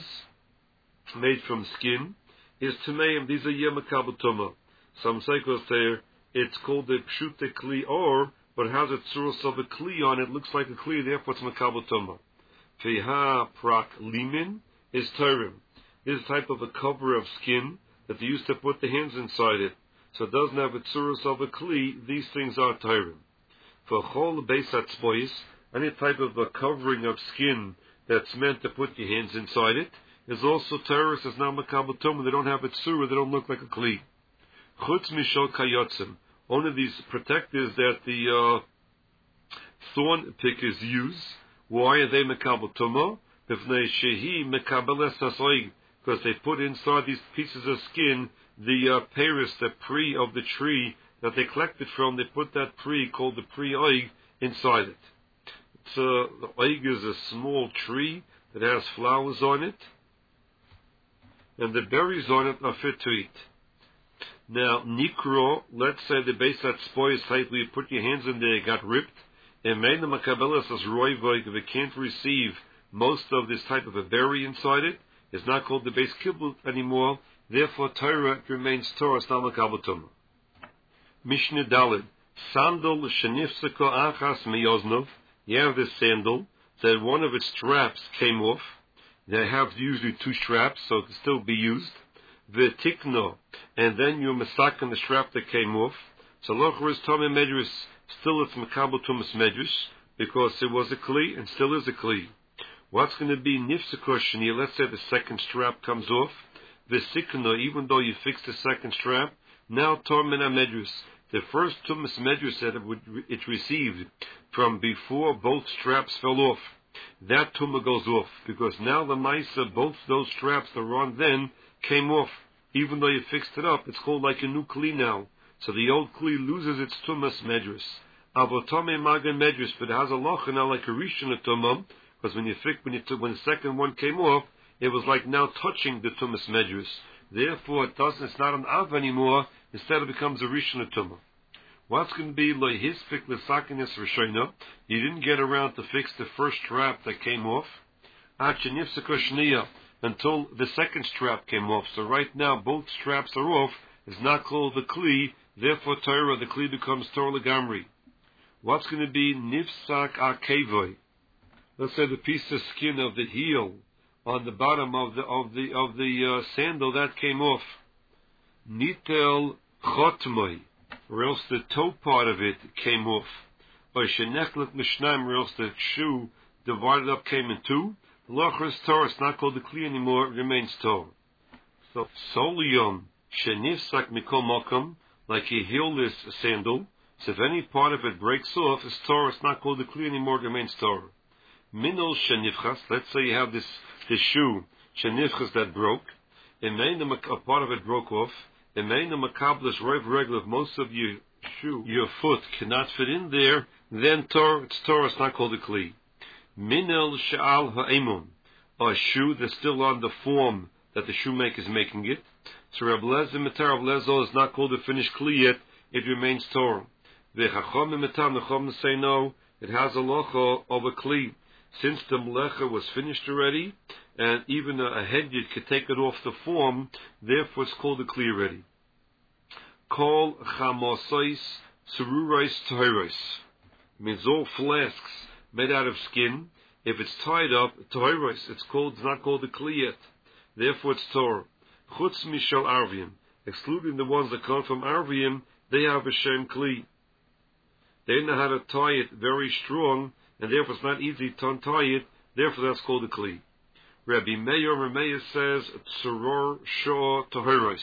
made from skin. Is tamaim. These are yeh makabel tumah. Some cycles say it's called the pshute kli or, but it has a tzuros of a kli on it. Looks like a kli. Therefore, it's makabel tumah. Feha prak limin is terim. This is a type of a cover of skin that they used to put the hands inside it. So it doesn't have a tzuros of a kli. These things are terim. For chol beisat spois, any type of a covering of skin that's meant to put your hands inside it is also terim. It's not makabel tumah. They don't have a tzura. They don't look like a kli. Chutz mishol kayotzim. One of these protectors that the uh, thorn pickers use. Why are they makabel tumah? Because they put inside these pieces of skin the uh, paris, the pre of the tree that they collected from. They put that pre called the pre oig inside it. It's, uh, the oig is a small tree that has flowers on it, and the berries on it are fit to eat. Now, nikro, let's say the base that spoils type where you put your hands in there, it got ripped. And made the makabelas as roivoig, if it can't receive most of this type of a berry inside it, it's not called the base kibbul anymore. Therefore, Torah remains Torah, it's not makabel tumah. Mishnah Daled. Sandal shenifseko achas miyoznov. You have this sandal that one of its straps came off. They have usually two straps, so it can still be used. V'tikno. And then you masak on the strap that came off. So lochar is tamei medrus. Still it's makabel tumas medrus because it was a kli and still is a kli. What's going to be nifseko shenia? Let's say the second strap comes off. V'sikno, even though you fixed the second strap, now tamei medrus. The first tumas medrus that it, would, it received from before both straps fell off, that tumah goes off because now the maisa, both those straps that were on then came off. Even though you fixed it up, it's called like a new kli now. So the old kli loses its tumas medrus. Avotame magen medrus, but it has a locha now like a rishon tumah, because when you fix, when you took, when the second one came off, it was like now touching the tumas medrus. Therefore, it doesn't. It's not an av anymore. Instead, it becomes a rishon tumah. What's going to be like hispik lesakinis rishona? You didn't get around to fix the first strap that came off. Achenifseko shniya, until the second strap came off. So right now, both straps are off. It's not called the kli. Therefore, Torah, the kli becomes Torah legamri. What's going to be nifsak akevoi? let's say the piece of skin of the heel on the bottom of the of the of the uh, sandal that came off. Nitel chotmoi, or else the toe part of it came off. Or shenechlet mishnaim, or else the shoe divided up came in two. The locher is Torah. It's not called the kli anymore. It remains Torah. So soliyom shenifsak mikol mokum, like a heelless sandal. So if any part of it breaks off, it's Torah. It's not called the kli anymore. It remains Torah. Minol shenifchas. Let's say you have this this shoe shenifchas that broke. And a part of it broke off. And main the makablas right regular. If most of your shoe, your foot cannot fit in there, then Torah. It's Torah. It's not called the kli. Minel she'al ha'emun, a shoe that's still on the form that the shoemaker is making it. So Reb Lezer Mitar of Lezo is not called a finished kli yet, it remains Torah. The Chacham Mitar, the Chacham say no, it has a locha of a kli. Since the melecha was finished already, and even a, a hedyot could take it off the form, therefore it's called a kli already. Kol chamosais tzururais toiros, means all flasks made out of skin. If it's tied up, toiros, it's called, it's not called a kli yet. Therefore it's Torah. Chutz mishal arvim, excluding the ones that come from arvim, they have a shem kli. They know how to tie it very strong, and therefore it's not easy to untie it. Therefore that's called a kli. Rabbi Meir Meir says tzuror shor toiros.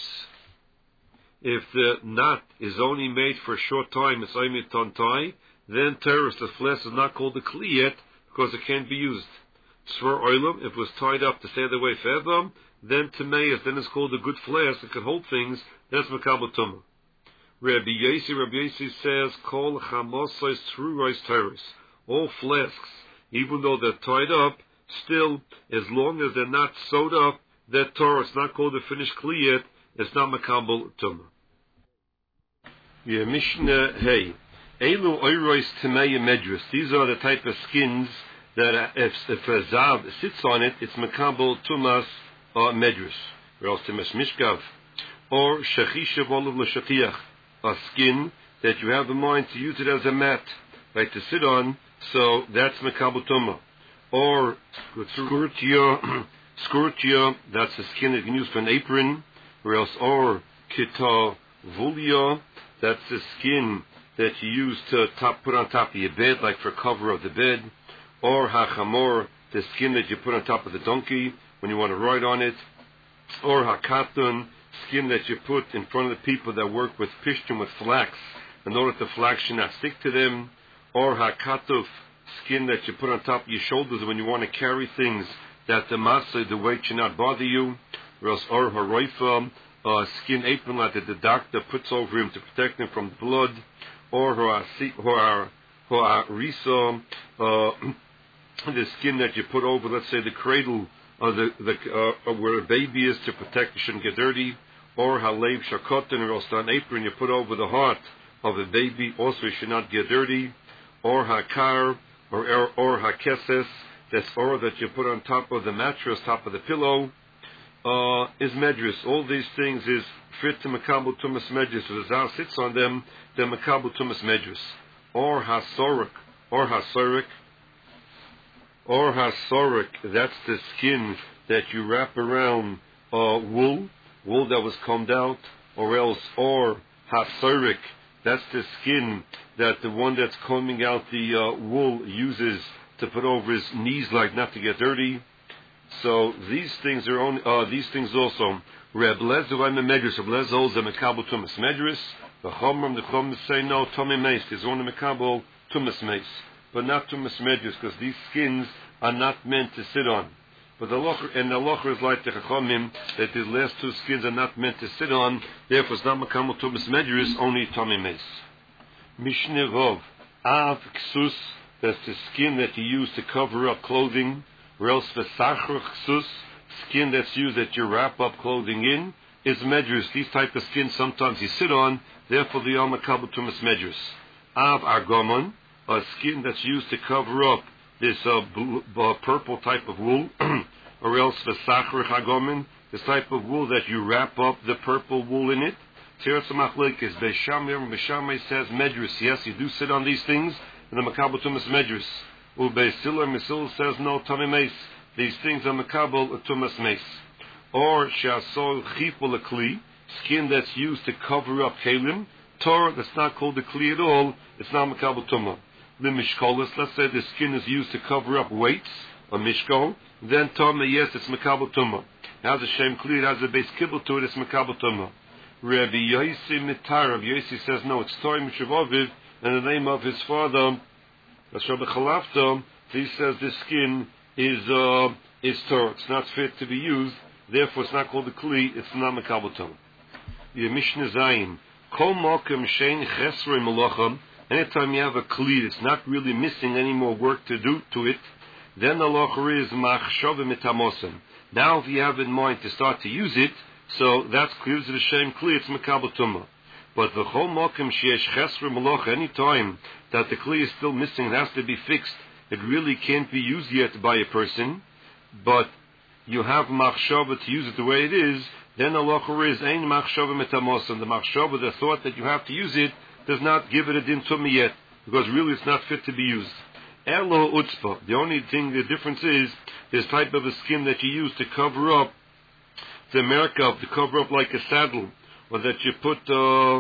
If the knot is only made for a short time, it's only to untie, then terrorist, the flesh is not called a kli yet because it can't be used. Sver oilam, if it was tied up to stay the way forever, then temeis, then it's called a good flesh. It can hold things. That's makabel tumah. Rabbi Yossi, Rabbi Yossi says, kol chamosais trurais terrors. All flasks, even though they're tied up, still, as long as they're not sewed up, that Torah, it's not called a finished kli yet. It's not makabel tumah. Yeah, Mishnah Hey. Elu oirois temeya medrus. These are the type of skins that uh, if, if a zav sits on it, it's makabel tumas or medrus, or else tumas mishkav, or shachisha volav l'shakiach, a skin that you have in mind to use it as a mat, right, to sit on. So that's makabel tumah. Or skurtia, skurtia, that's the skin that you can use for an apron, or else or kita vulia, that's the skin that you use to top, put on top of your bed, like for cover of the bed, or hachamor, the skin that you put on top of the donkey when you want to ride on it, or hakatun, skin that you put in front of the people that work with pishtim, with flax, in order the flax should not stick to them, or hakatuf, skin that you put on top of your shoulders when you want to carry things that the masa, the weight should not bother you, or else or haroifa, a skin apron like that the doctor puts over him to protect him from blood, or harisa, uh, the skin that you put over, let's say, the cradle, uh, the, the, uh, where a baby is to protect, it shouldn't get dirty, or halev shakotin, or else an apron you put over the heart of a baby, also it should not get dirty, or hakar, or, or, or hakeses, that's or that you put on top of the mattress, top of the pillow, uh, is medrus. All these things is fit to makabel tumas medrus. So the zal sits on them, the makabel tumas medrus. Or hasorik, or hasorik, or hasorik, that's the skin that you wrap around uh, wool, wool that was combed out, or else, or hasorik, that's the skin that the one that's combing out the uh, wool uses to put over his knees, like not to get dirty. So these things are only, uh, these things also. Reb Lezer I'm a medrus. Reb Lezer holds a mekabel tumas medrus. The chomrim, the chomrim say no, tomei meis. There's only mekabel tumas meis, but not tumas medrus, because these skins are not meant to sit on. But the locher, and the locher is like the chachomim, that these last two skins are not meant to sit on. Therefore, it's not mekabel tumas medrus, only tomei meis. Mishneh Rov, av ksus, that's the skin that you use to cover up clothing. Or else v'sachar chsus, skin that's used that you wrap up clothing in, is medrus. These type of skins sometimes you sit on, therefore the alma kabel tumas medrus. Av argomon, a skin that's used to cover up this uh, blue, uh, purple type of wool, or else v'sachar chagomon, this type of wool that you wrap up the purple wool in it. Teretz machlekes, Beishamir, Beishamir says medrus. Yes, you do sit on these things, and the makabel tumas medrus. Ubeisilah Misil says no Tommy Mace. These things are Makabal Tumas Mace. Or Shasol Chiful Kli, skin that's used to cover up Kalim. Torah that's not called the Kli at all, it's not Makabal Tumah. The Mishkolis, let's say the skin is used to cover up weights, or Mishkol, then Tomah, yes, it's Makabal Tumah. It has a Shem Kli, it has a base kibble to it, it's Makabal Tumah. Rabbi Yosi Mitar, Rabbi Yosi says no, it's Torah Mishavoviv, and the name of his father, that's Rabbi Chalafta, he says the skin is uh, is Torah. It's not fit to be used, therefore it's not called a Kli, it's not Makabal Tumah. The Mishnah Zayin, Kol Mokem Shein Chesrei Malacham, anytime you have a Kli, it's not really missing any more work to do to it, then the Locher is Machshavim Mitamosim. Now if you have in mind to start to use it, so that's clear to the Shem Kli, it's Makabal Tumah. But the Chol Mokem Sheesh Chesrei Malach, any time that the Kli is still missing, it has to be fixed, it really can't be used yet by a person, but you have Machshavah to use it the way it is, then the Locher is Ein Machshavim Mitamosim. The Machshavah, the thought that you have to use it, does not give it a din tumah yet, because really it's not fit to be used. Elo utzpa. The only thing, the difference is, this type of a skin that you use to cover up, the merkav, to cover up like a saddle, or that you put, uh,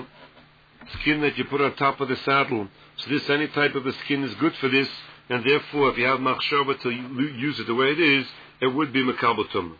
skin that you put on top of the saddle. So this, any type of a skin is good for this, and therefore if you have machshava to use it the way it is, it would be makabel tumah.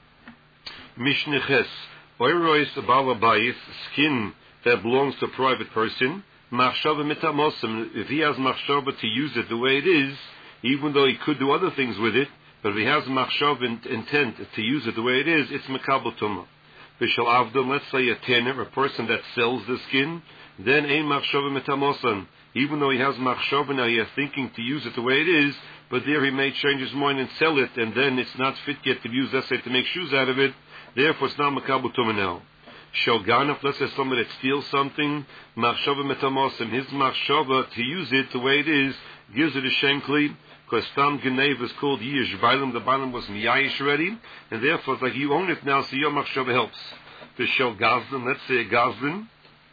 Mishnah Ches. Oirois balabayis, skin that belongs to a private person, machshava mitamosim, if he has machshava to use it the way it is, even though he could do other things with it, but if he has machshava intent to use it the way it is, it's makabel tumah. V'shal avdom, let's say a tanner, a person that sells the skin, then ein machshava mitamosim. Even though he has machshava now, he is thinking to use it the way it is, but there he may change his mind and sell it, and then it's not fit yet to be used, let's say, to make shoes out of it. Therefore, it's not makabel tumah now. Shoganaf, let's say somebody that steals something, machshava metamosim, his machshava to use it the way it is, gives it a shem kli, because stam genev is called yish bailam, the bailam was miyayish already, and therefore it's like you own it now, so your machshava helps. The shel gazlan, let's say a gazlan,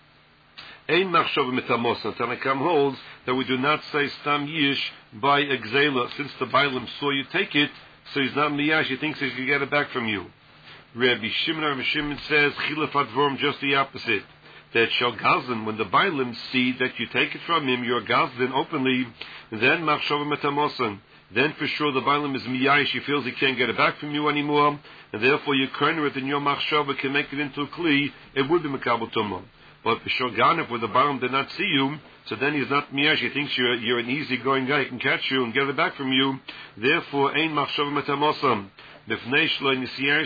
ein machshava metamosim, Tanakam holds that we do not say stam yish by exela, since the bailam saw you take it, so he's not miyayish, he thinks he can get it back from you. Rabbi Shimon, Rabbi Shimon says, Chilaf Advorim, just the opposite. That shall gazlan, when the bailim see that you take it from him, you're gazlan openly, then machshava metamosan. Then for sure the bailim is miyayish, he feels he can't get it back from you anymore, and therefore you corner it and your machshava can make it into a kli, it would be makabel tumah. But for sure ganef, where the bailim did not see you, so then he's not miyayish, he thinks you're, you're an easy-going guy, he can catch you and get it back from you, therefore ein machshava metamosan. Shimon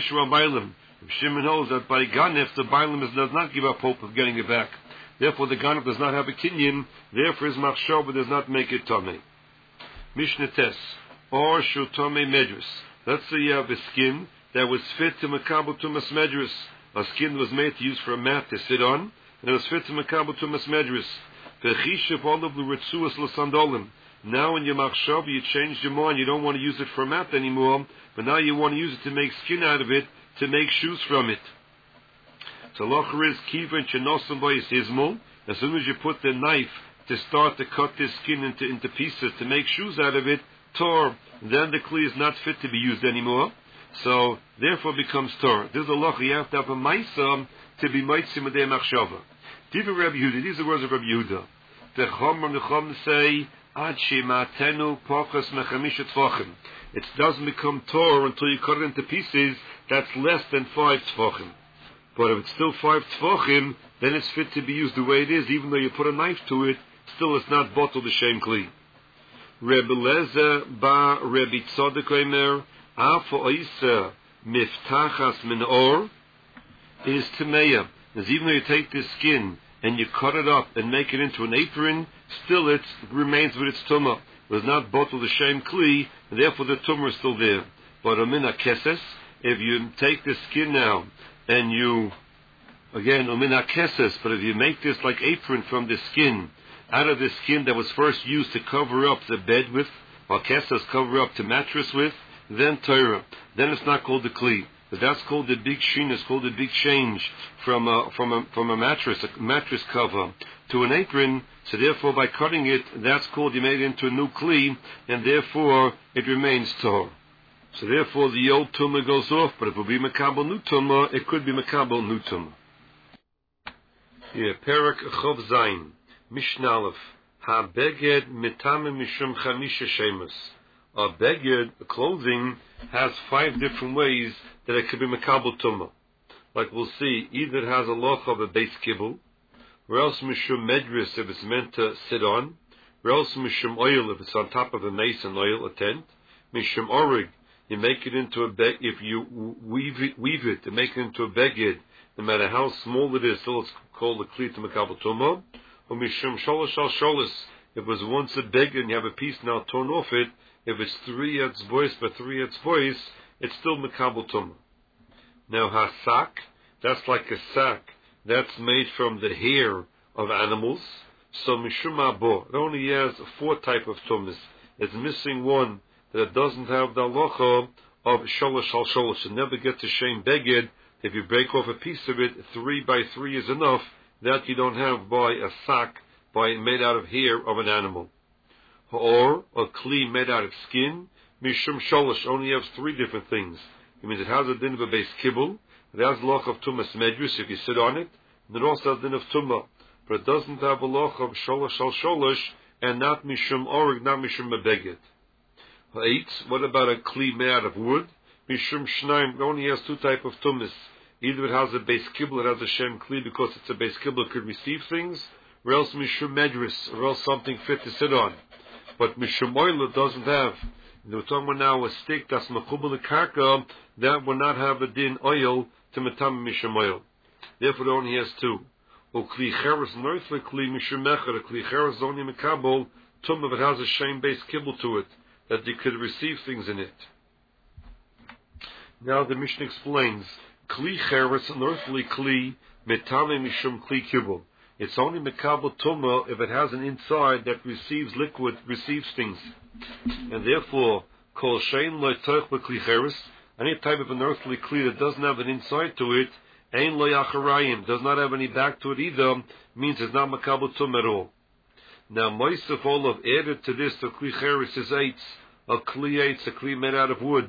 holds that by Ganef, the Bailam does not give up hope of getting it back. Therefore, the Ganef does not have a kinyan, therefore his machshava does not make it Tomei. Mishnah Tes, or Shul Tomei Medrus. Let's say you have a skin that was fit to Makabel Tumas Medrus. A skin was made to use for a mat to sit on, and it was fit to Makabel Tumas Medrus. V'chishav olav l'ritzuas l'sandolim. Now in your machshava you changed your mind, you don't want to use it for a mat anymore, but now you want to use it to make skin out of it, to make shoes from it. So locher is kiva and chenosim boyis izmul. As soon as you put the knife to start to cut this skin into, into pieces to make shoes out of it, tor, then the kli is not fit to be used anymore. So therefore becomes tor. This is a locher, you have to have a maisa to be maitzim with their machshava. Diva Rabbi Yehuda, these are the words of Rabbi Yehuda. The chom and the chom say, it doesn't become Torah until you cut it into pieces that's less than five tefachim. But if it's still five tefachim, then it's fit to be used the way it is, even though you put a knife to it, still it's not bottled the shem kli. Rebbe Lezer ba Rebbe Tzadok Omer, Afa Oisa Miftachas Min Or, is Tameya. As even though you take this skin and you cut it up and make it into an apron, still it remains with its tumah. It was not bottled the shem kli, and therefore the tumah is still there. But umina keses, if you take the skin now and you, again umina keses, but if you make this like apron from the skin, out of the skin that was first used to cover up the bed with, or keses cover up the mattress with, then Torah. Then it's not called the kli. But that's called the big sheen. It's called a big change from a, from a, from a mattress, a mattress cover, to an apron. So therefore, by cutting it, that's called you made it into a new kli, and therefore it remains tahor. So therefore, the old tumah goes off. But if it will be makabel new tumah, it could be makabel new tumah. Yeah, Perak Chov Zayin, Mishnah Aleph. Ha beged mitame mishum chamisha shemus. A beged, a clothing, has five different ways that it could be makabel tumah. Like we'll see, either it has a loch of a base kibble, or else mishum medris if it's meant to sit on, or else mishum oil if it's on top of a mace and oil, a tent, mishum orig, you make it into a beg, if you weave it, weave it to make it into a beged, no matter how small it is, still it's called a kli to makabel tumah. Or mishum sholosh al sholis, if it was once a beged and you have a piece now torn off it, if it's three etz bois by three etz bois, it's still makabel tumah. Now hasak, that's like a sack that's made from the hair of animals. So mishum abo, it only has four type of tumas. It's missing one that it doesn't have the halacha of sholosh al sholosh. It never gets a shame beged. If you break off a piece of it, three by three is enough. That you don't have by a sack, by made out of hair of an animal. Or a kli made out of skin, mishum sholosh only has three different things. It means it has a din of a base kibble, it has loch of tumas medrus if you sit on it, and it also has din of tumah, but it doesn't have a loch of sholosh al sholosh, and not mishum orig, not mishum mebeged. Eight, what about a kli made out of wood? Mishum shnaim, it only has two type of tumas. Either it has a base kibble, it has a shem kli because it's a base kibble, it could receive things, or else mishum medris, or else something fit to sit on. But mishum oil doesn't have. We're talking about now a stick that's mechubel karka, that will not have a din oil to metam mishum oil. Therefore, it only has two. Or kli cheres noifle kli mishum mecher, kli cheres only mekabel tum if it has a shem base kibble to it, that you could receive things in it. Now the Mishnah explains. Kli cheres northly kli metame mishum kli kibul. It's only mekabel tumah if it has an inside that receives liquid, receives things, and therefore kol shein lo toich bekli cheres. Any type of an earthly kli that doesn't have an inside to it, ein lo yacharayim, does not have any back to it either, means it's not mekabel tumah at all. Now most of all have added to this the kli cheres is eitz, a kli eitz, a kli made out of wood.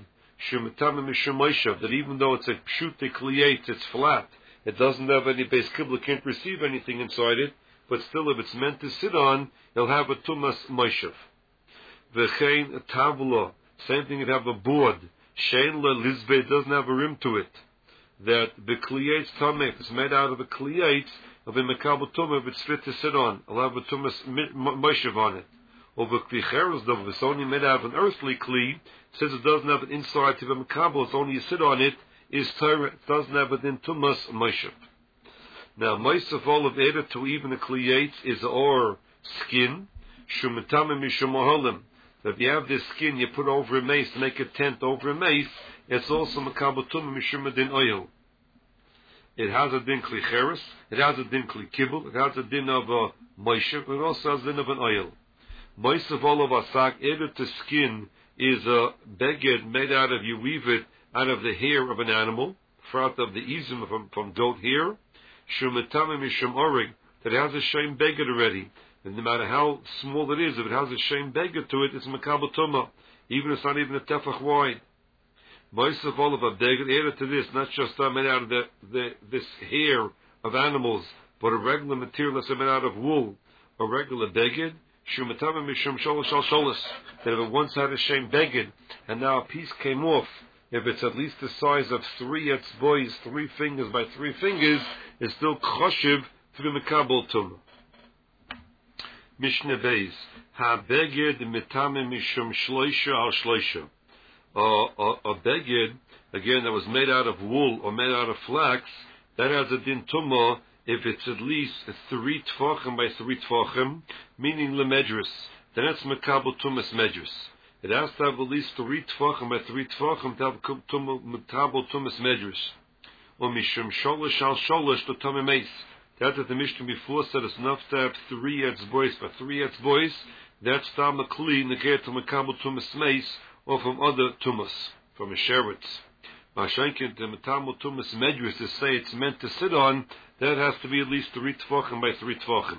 That even though it's a pshute kliyate, it's flat, it doesn't have any base kibble, can't receive anything inside it, but still if it's meant to sit on, it'll have a tumas moishav. V'chein tavla, same thing, it have a board. Shein le lizbe, doesn't have a rim to it. That the kliyate tameh, if it's made out of a kliyate, of a mekabel tumah, if it's fit to sit on, it'll have a tumas moishav on it. Over kli cheres, though, if it's only made out of an earthly kli, since it doesn't have an inside to the makabel, it's only you sit on it, is Torah, it doesn't have it in tumas moishav. Now, most of all of added to even the kliyate is or skin, shumatame mishum oholim. If you have this skin, you put over a mace to make a tent over a mace, it's also makabel tumah mishum din oil. It has a din kli cheres, it has a din kli kibul, it has a din of a moishav, it also has a din of an oil. Most of all of asak, added to skin, is a beged made out of, you weave it out of the hair of an animal, front of the izim from, from goat hair, shumetame mishum orig, that has a shem beged already. And no matter how small it is, if it has a shem beged to it, it's makabel tumah, even if it's not even a tefach wide. Most of all of a beged added to this, not just uh, made out of the, the this hair of animals, but a regular material that's made out of wool, a regular beged, shumetame mishum sholosh al sholosh, that if it once had a shem beged, and now a piece came off, if it's at least the size of three etz boys, three fingers by three fingers, it's still choshev to the mekabel tumah. Mishnah Beis, ha beged mitame mishum shloisha al shloisha. A beged, again, that was made out of wool or made out of flax, that has a din tumah if it's at least three tfachim by three tfachim, meaning lemedrus. Then it's mekabel tumas medrus. It has to have at least three tfachim by three tfachim to have mekabel tumas medrus. Or mishum sholosh al sholosh to tamei meis. That's what the Mishnah before said. It's enough to have three etz boys by three etz boys. That's tam a kli negate to mekabel tumas meis, or from other tumas, from a sheretz. Mashenkin, the Metamul Tumas Medris, to say it's meant to sit on, that has to be at least three Tvachim by three Tvachim.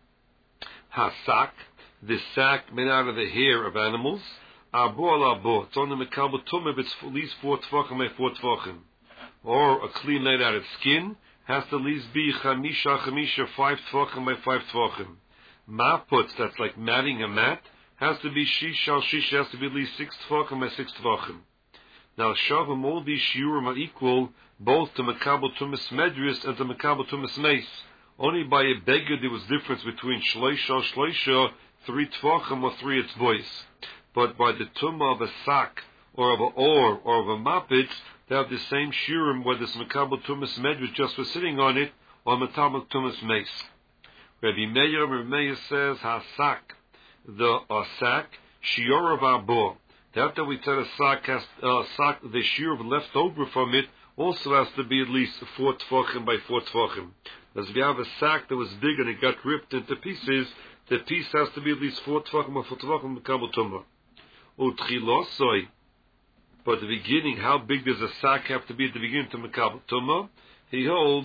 Hasak, the sack made out of the hair of animals, Abu al Abu, it's on the Mekabel Tumah, it's at least four Tvachim by four Tvachim. Or a kli made out of skin, has to at least be Chamisha, Chamisha, five Tvachim by five Tvachim. Maputs, that's like matting a mat, has to be Shisha, Shisha, has to be at least six Tvachim by six Tvachim. Now, Shavim, all these shiurim are equal, both to Mekabel Tumas Medris and to Mekabel Tumas Meis. Only by a beggar there was difference between Shleisha, Shleisha, three Tvachim or three Etzbois. But by the Tumah of a sack, or of a or, or of a mapit, they have the same shiurim, whether it's Mekabel Tumas Medris just for sitting on it, or Mekabel Tumas Meis. Rabbi Meir, Rabbi Meir says, Hasak, the uh, sack, shiur of Abor. After we tell a sack, has, uh, sack, the shear left over from it also has to be at least four tefachim by four tefachim. As we have a sack that was big and it got ripped into pieces, the piece has to be at least four tefachim by four tefachim Mekabel Tumah. Utchilosoi. But at the beginning, how big does a sack have to be at the beginning to Mekabel Tumah? He holds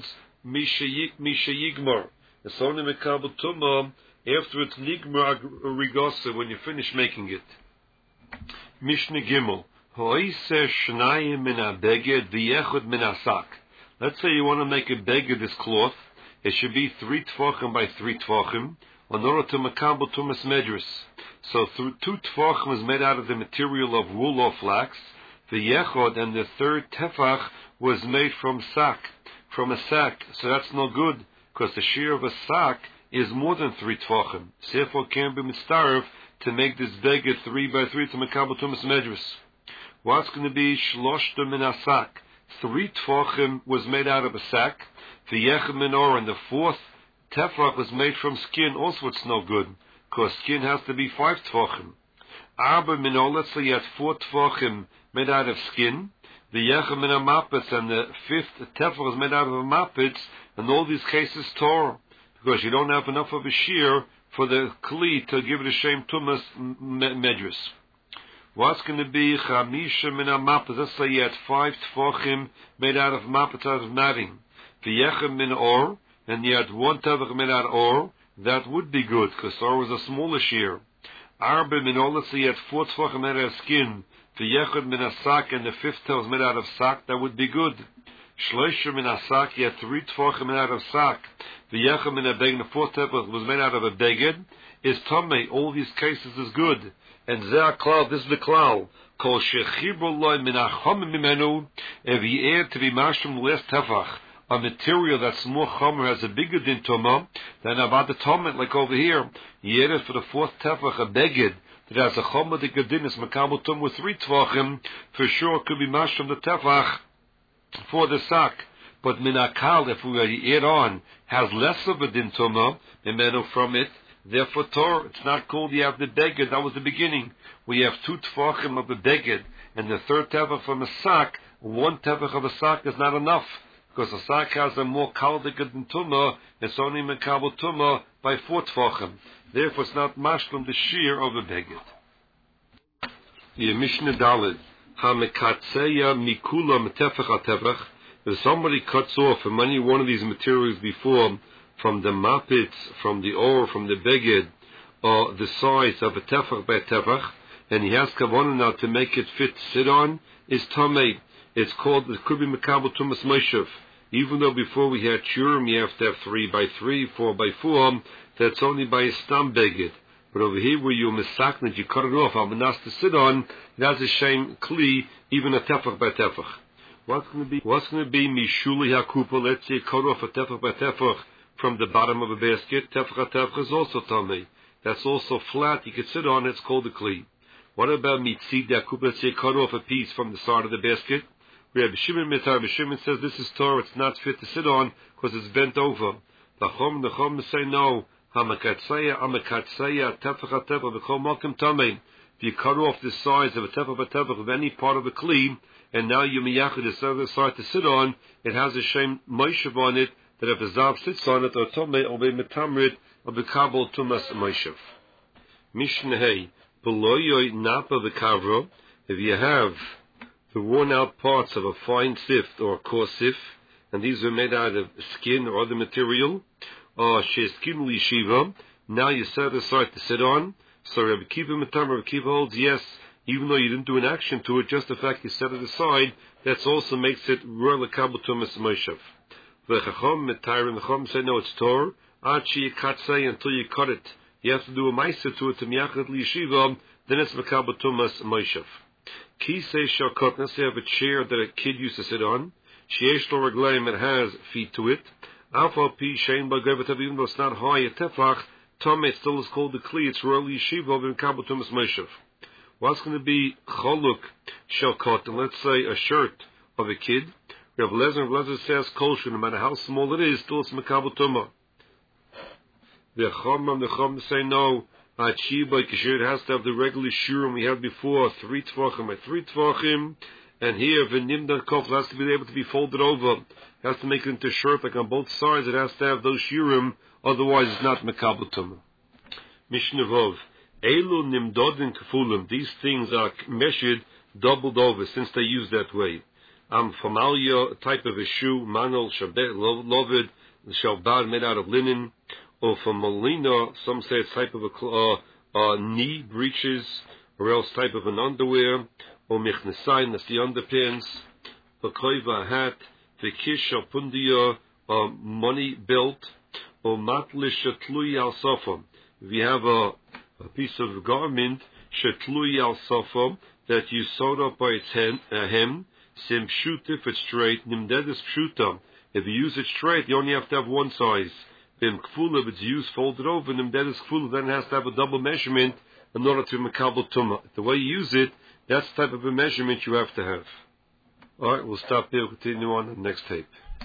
Misha Yigmar. It's only Mekabel Tumah after it's Nigmar Rigosa, when you finish making it. Mishnah Gimel. Hoise shnayim min ha-beged v'yechud min ha-sak. Let's say you want to make a beged, this cloth. It should be three tefachim by three tefachim, in order to Mekabel Tumas Medris. So through two tefachim is made out of the material of wool or flax. V'yechud, and the third tefach was made from sack, from a sack. So that's no good, because the shear of a sack is more than three tefachim. Therefore, can be mitzaref to make this beged three by three to Mekabel Tumas Medris. What's going to be shloshta min hasak? Three tefachim was made out of a sack. V'yechem min or, and the fourth tefach was made from skin. Also, it's no good, because skin has to be five tefachim. Arba min or, let's say you had four tefachim made out of skin. V'yechem min ha-mapetz, and the fifth tefach was made out of a mapetz. In all these cases, Torah, because you don't have enough of a shear for the kli to give it a shem tumas medris. What's going to be chamisha min ha-mapetz? Let's say you had five tefachim made out of mapetz, out of matting. V'yechem min or, and you had one tefach made out of or. That would be good, because or was a smaller shear. Arba min or, let's say you had four tefachim made out of skin. V'yechud min ha-sak, and the fifth tefach was made out of sack. That would be good. Shleisha min ha-sak, you had three tefachim made out of sack. V'yechem min ha-beged, the fourth tefach was made out of a beged. Is tamei. All these cases is good. And zeh klal, this is the klal. Kol shechibur loy min ha-chom mimenu, if he add to be mashum less tefach, a material that's more chomer, has a bigger din tumah, than about the tumah, like over here. He added for the fourth tefach a beged that has a chomer the gedinis Mekabel Tumah with three tefachim, for sure could be mashum the tefach for the sack. But minakal, if we add on, has less of a din tumah, mimenu from it, therefore Torah, it's not called you have the beged, that was the beginning. We have two tefachim of the beged, and the third tefach from a sack. One tefach of a sack is not enough, because a sack has a more kaldik than tumah. It's only Mekabel Tumah by four tefachim. Therefore, it's not mashlim the shear of a beged. The Mishnah Daled ha-mekatzeya mikula metefach ha-tefach. If somebody cuts off from any one of these materials before, from the mapitz, from the or, from the beged, or the size of a tefach by tefach, and he has kavanah now to make it fit to sit on, is tamei. It's called, it could be Mekabel Tumas Moshev. Even though before we had shurim, you have to have three by three, four by four, that's only by a stam beged. But over here, where you misaknet, you cut it off, al-manas to sit on, it has a shame kli, even a tefach by tefach. What's going to be, what's going to be mishuli hakupa? Let's say cut off a tefach by tefach from the bottom of a basket. Tefach tefach is also tamei. That's also flat. You can sit on it. It's called a kli. What about mitzid hakupa? Let's say cut off a piece from the side of the basket. We have Shimon mitar. Shimon says this is Torah. It's not fit to sit on because it's bent over. The chom, the chom say no. Hamakatzaya, hamakatzaya, tefach tefach. The chom malkim tamei. If you cut off the size of a tefach tefach of any part of a kli, and now you miyachid the other side to sit on, it has a shem moishev on it, that if a zav sits on it, or tomei, or be metamrid, or be kabel tumas moishev. Mishnah hey, below napa v'kavro, if you have the worn out parts of a fine sift or a coarse sift, and these are made out of skin or other material, or sheskin lishiva, now you set aside to sit on. So Rabbi Kiva Matam, Rabbi Kiva holds, yes, even though you didn't do an action to it, just the fact you set it aside, that also makes it royal kabel tumas moshev. The Chacham Metayrim, the Chacham said, no, it's Torah, achi yikatzei, until you cut it. You have to do a ma'aser to it, to miyachat liyeshiva, then it's makabel tumas moshev. Kisei shakot, let's say you have a chair that a kid used to sit on, sheyesh lo reglaim, it has feet to it, alpha pi shein b'gevet, even though it's not high, a tefach, Tomei still is called the kli, it's royal yeshiva, of makabel tumas moshev. What's going to be choluk shalkot, and let's say a shirt of a kid, Rav Lezer, Rav Lezer says kosher, no matter how small it is, still it's makabel tumah. The Chacham, the Chacham say no, Achiba Kishir, it has to have the regular shurim we had before, three tvachim by three tvachim, and here v'nimda kof has to be able to be folded over. It has to make it into a shirt like on both sides. It has to have those shurim, otherwise it's not makabel tumah. Mishnah Vov, Elu nimdodin kefulim. These things are measured, doubled over, since they use that way. Um, Famalia, a type of a shoe, manol shabet lovid, shalbad made out of linen. Or from Molina, some say it's type of a uh, uh, knee breeches, or else type of an underwear, or michnesayin, that's the underpants, the koiva hat, the kish or pundia, uh, money belt, or matlish shetluy al sofa. If you have a, a piece of garment, shetluy al sofa, that you sewed up by its hem, uh, hem sim shoot if it's straight, nimdedis pshuta. If you use it straight, you only have to have one size. Then kfula, if it's used folded over, and that is kfula, then it has to have a double measurement in order to makabel tumah. The way you use it, that's the type of a measurement you have to have. Alright, we'll stop there, we'll continue on the next tape.